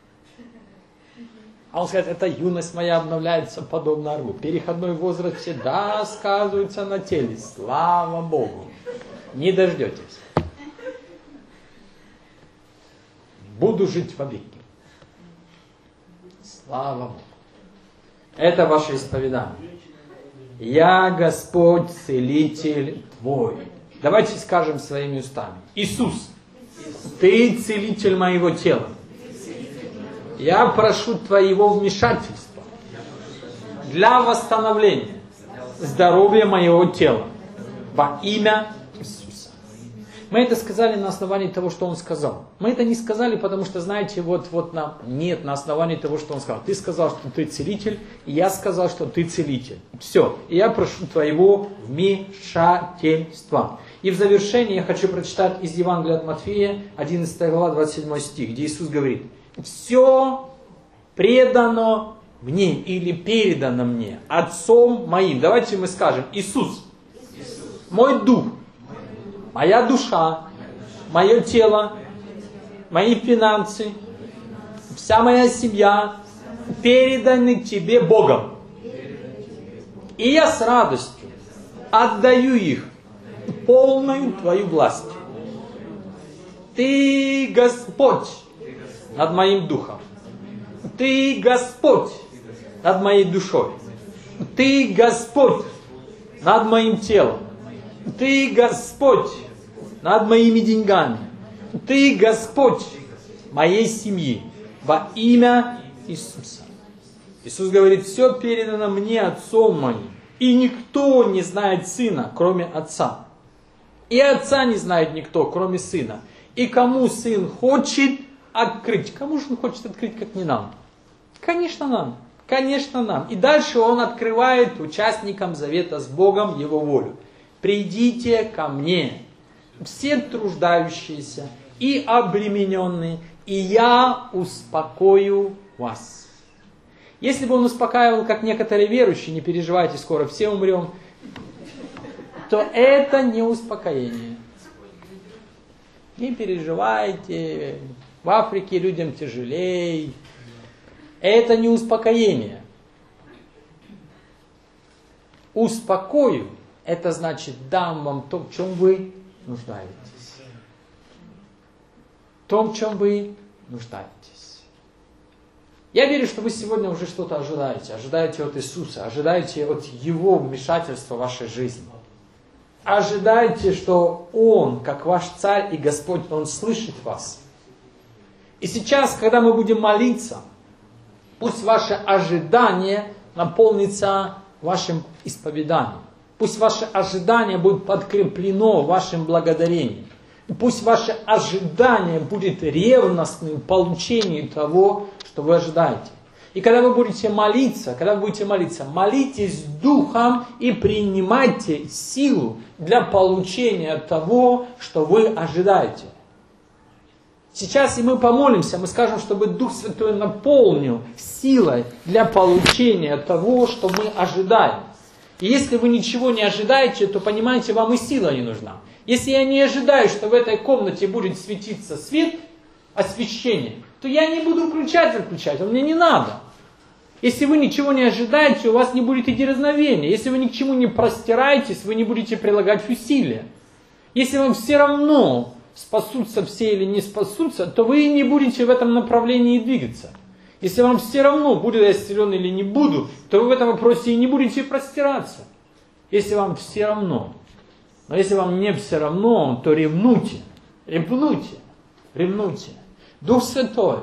А он скажет: это юность моя обновляется подобно орлу. Переходной возраст всегда сказывается на теле. Слава Богу. Не дождетесь. Буду жить вовеки. Слава Богу. Это ваше исповедание. Я Господь, Целитель твой. Давайте скажем своими устами: Иисус, Ты целитель моего тела. Я прошу Твоего вмешательства для восстановления здоровья моего тела во имя Иисуса. Мы это сказали на основании того, что Он сказал. Мы это не сказали, потому что, знаете, вот, вот на... нет, на основании того, что Он сказал. Ты сказал, что Ты целитель, и я сказал, что Ты целитель. Все. И я прошу Твоего вмешательства. И в завершении я хочу прочитать из Евангелия от Матфея, одиннадцатая глава, двадцать седьмой стих, где Иисус говорит: все предано мне или передано мне Отцом моим. Давайте мы скажем: Иисус, Иисус, мой дух, моя душа, мое тело, мои финансы, вся моя семья переданы Тебе Богом. И я с радостью отдаю их в полную Твою власть. Ты Господь над моим духом. Ты Господь над моей душой. Ты Господь над моим телом. Ты Господь над моими деньгами. Ты Господь моей семьи. Во имя Иисуса. Иисус говорит, все передано мне Отцом моим, и никто не знает Сына, кроме Отца. И Отца не знает никто, кроме Сына. И кому Сын хочет открыть? Кому же Он хочет открыть, как не нам? Конечно, нам. Конечно, нам. И дальше Он открывает участникам завета с Богом Его волю. «Придите ко мне, все труждающиеся и обремененные, и я успокою вас». Если бы Он успокаивал, как некоторые верующие, не переживайте, скоро все умрем, то это не успокоение. Не переживайте, в Африке людям тяжелее. Это не успокоение. Успокою, это значит дам вам то, в чем вы нуждаетесь. В том, в чем вы нуждаетесь. Я верю, что вы сегодня уже что-то ожидаете. Ожидаете от Иисуса, ожидаете от Его вмешательства в вашей жизни. Ожидайте, что Он, как ваш Царь и Господь, Он слышит вас. И сейчас, когда мы будем молиться, пусть ваше ожидание наполнится вашим исповеданием. Пусть ваше ожидание будет подкреплено вашим благодарением. И пусть ваше ожидание будет ревностным в получении того, что вы ожидаете. И когда вы будете молиться, когда вы будете молиться, молитесь Духом и принимайте силу для получения того, что вы ожидаете. Сейчас и мы помолимся, мы скажем, чтобы Дух Святой наполнил силой для получения того, что мы ожидаем. И если вы ничего не ожидаете, то понимаете, вам и сила не нужна. Если я не ожидаю, что в этой комнате будет светиться свет, освещение, то я не буду включать-выключать, он мне не надо. Если вы ничего не ожидаете, у вас не будет и дерзновения. Если вы ни к чему не простираетесь, вы не будете прилагать усилия. Если вам все равно, спасутся все или не спасутся, то вы не будете в этом направлении двигаться. Если вам все равно, буду я исцелен или не буду, то вы в этом вопросе и не будете простираться. Если вам все равно. Но если вам не все равно, то ревнуйте, ревнуйте, ревнуйте. Дух Святой,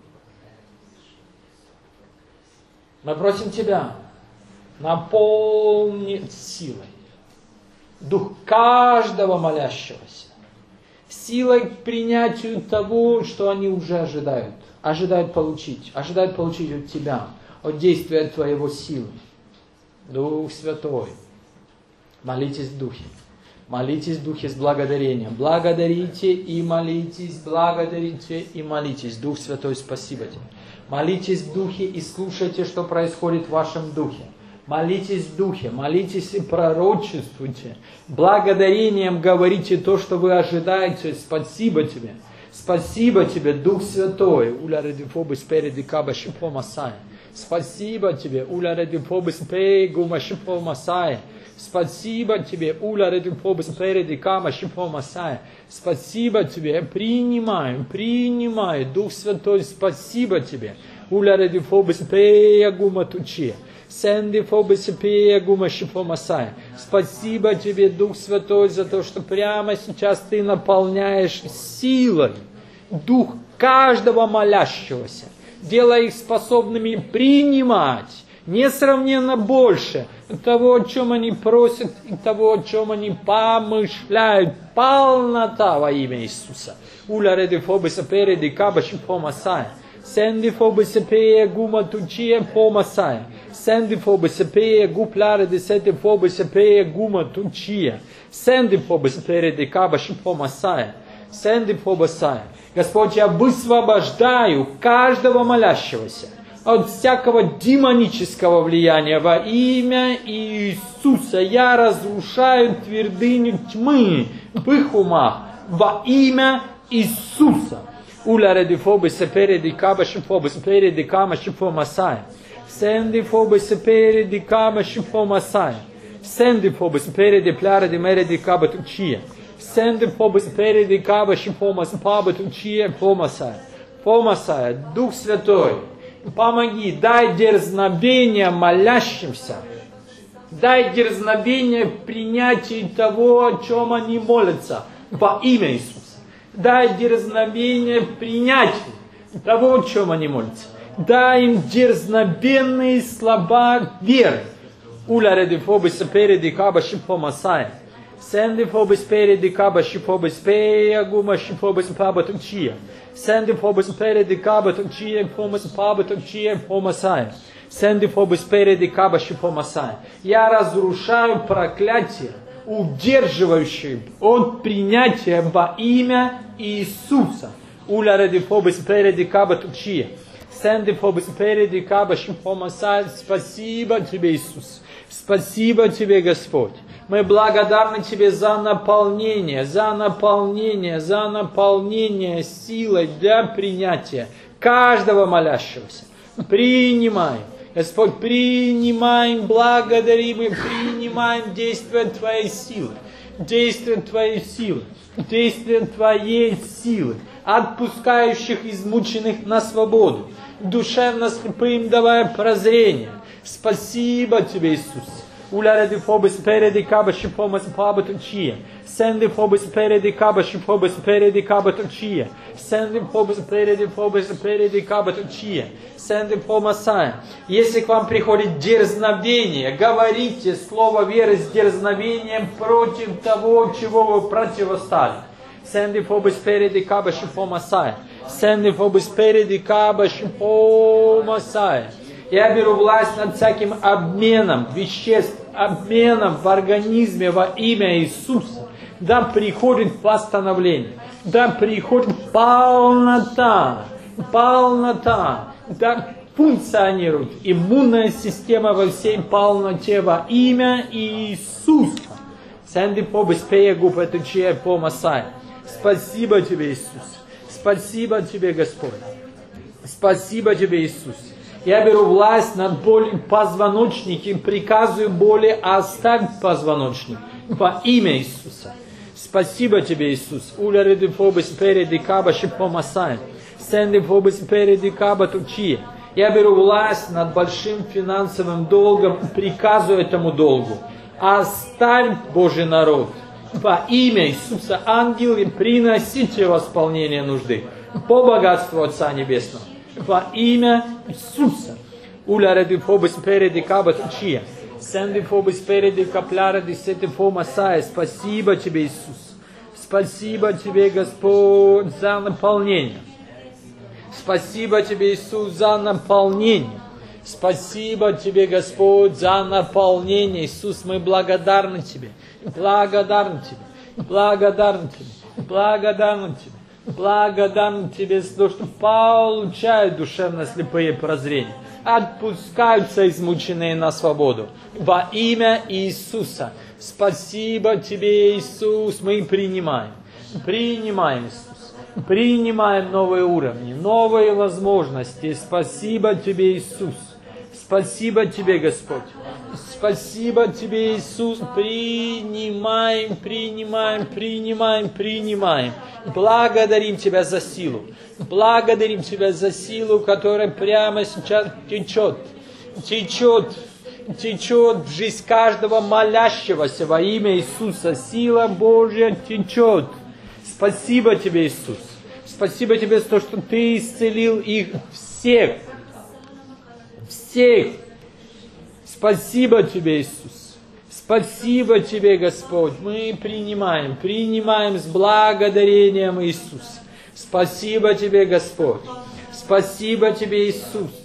мы просим Тебя, наполни силой дух каждого молящегося, силой к принятию того, что они уже ожидают, ожидают получить, ожидают получить от Тебя, от действия Твоего силы. Дух Святой, молитесь в Духе. Молитесь в Духе с благодарением. Благодарите и молитесь, благодарите и молитесь. Дух Святой, спасибо Тебе. Молитесь в Духе и слушайте, что происходит в вашем Духе. Молитесь в Духе, молитесь и пророчествуйте. Благодарением говорите то, что вы ожидаете. Спасибо Тебе. Спасибо Тебе, Дух Святой. Спасибо Тебе. Спасибо Тебе, Уля Редюфобус Переди Кама Шипо Масая. Спасибо Тебе, принимаем, принимай, Дух Святой, спасибо Тебе. Уля Редюфобус Пея Гума Тучи. Сенди Фобус Пея Гума Шипо Масая. Спасибо Тебе, Дух Святой, за то, что прямо сейчас Ты наполняешь силой дух каждого молящегося, делая их способными принимать несравненно больше того, о чем они просят, и того, о чем они помышляют. Полнота во имя Иисуса. Уля реди фобиса переди кабаши помасая. Сенди фобиса пея гума тучия помасая. Сенди фобиса пея гупляре десети фобиса пея гума тучия. Сенди фобиса переди кабаши помасая. Сенди фобасая. Господь, я высвобождаю каждого молящегося от всякого демонического влияния во имя Иисуса. Я разрушаю твердыню тьмы в их умах во имя Иисуса. Уля реди фобиса переди кабаши фобис переди камаши фомасая. Сенди фобиса переди камаши фомасая. Сенди фобис переди пляреди мереди кабатучия. Сенди фобис переди кабаши фомас пабатучия фомасая. Фомасая. Дух Святой, помоги, дай дерзновение молящимся. Дай дерзновение в принятии того, о чем они молятся, во имя Иисуса. Дай дерзновение в принятии того, о чем они молятся. Дай им дерзновенные слова веры. Уляре де фобис переди каба шипо масай. Сенди фобис переди каба шипо беспея гума шипо беспаба тучия. Сенди фобис переди каба тучия фомас паба тучия фомасай. Сенди фобис переди каба шипо масай. Я разрушаю проклятие, удерживающее от принятия во имя Иисуса. Уляре де фобис переди каба тучия. Сенди фобис переди каба шипо масай. Спасибо тебе, Иисус. Спасибо тебе, Господь. Мы благодарны тебе за наполнение, за наполнение, за наполнение силой для принятия каждого молящегося. Принимай, Господь, принимаем, благодарим и принимаем действие Твоей силы, действие Твоей силы, действие Твоей силы, отпускающих измученных на свободу, душевно слепым давая прозрение. Спасибо тебе, Иисус. Уляре де фобис переди каба шипомас паба тучия. Сенди фобис переди каба шипобис переди каба тучия. Сенди фобис переди фобис переди каба тучия. Сенди фомасая. Если к вам приходит дерзновение, говорите слово веры с дерзновением против того, чего вы противостали. Сенди фобис переди каба шипомасая. Сенди фобис переди каба шипомасая. Я беру власть над всяким обменом веществ, обменом в организме во имя Иисуса. Да приходит восстановление, да приходит полнота, полнота, да функционирует иммунная система во всей полноте во имя Иисуса. Сэнди побыспея губ это чья помасай. Спасибо тебе, Иисус. Спасибо тебе, Господь. Спасибо тебе, Иисус. Я беру власть над болью позвоночника, приказываю боли оставить позвоночник во имя Иисуса. Спасибо тебе, Иисус. Уляреди фобис переди каба шипомасай. Сенди фобис переди каба тучи. Я беру власть над большим финансовым долгом, приказываю этому долгу. Оставь Божий народ. Во имя Иисуса, ангелы, приносите восполнение нужды по богатству Отца Небесного. Во имя Иисуса. Уляреди фобис переди каба тучия. Сенди фобис переди капляреди сети фомасая. Спасибо тебе, Иисус. Спасибо тебе, Господь, за наполнение. Спасибо тебе, Иисус, за наполнение. Спасибо тебе, Господь, за наполнение. Иисус, мы благодарны тебе. Благодарны тебе. Благодарны тебе. Благодарны тебе. Благодарны тебе за то, что получают душевно слепые прозрения. Отпускаются измученные на свободу. Во имя Иисуса. Спасибо тебе, Иисус. Мы принимаем. Принимаем, Иисус. Принимаем новые уровни, новые возможности. Спасибо тебе, Иисус. Спасибо тебе, Господь. Спасибо тебе, Иисус. Принимаем, принимаем, принимаем, принимаем. Благодарим тебя за силу. Благодарим тебя за силу, которая прямо сейчас течет. Течет. Течет в жизнь каждого молящегося во имя Иисуса. Сила Божья течет. Спасибо тебе, Иисус. Спасибо тебе за то, что ты исцелил их всех. Всех. Спасибо тебе, Иисус. Спасибо тебе, Господь. Мы принимаем, принимаем с благодарением, Иисус. Спасибо тебе, Господь. Спасибо тебе, Иисус.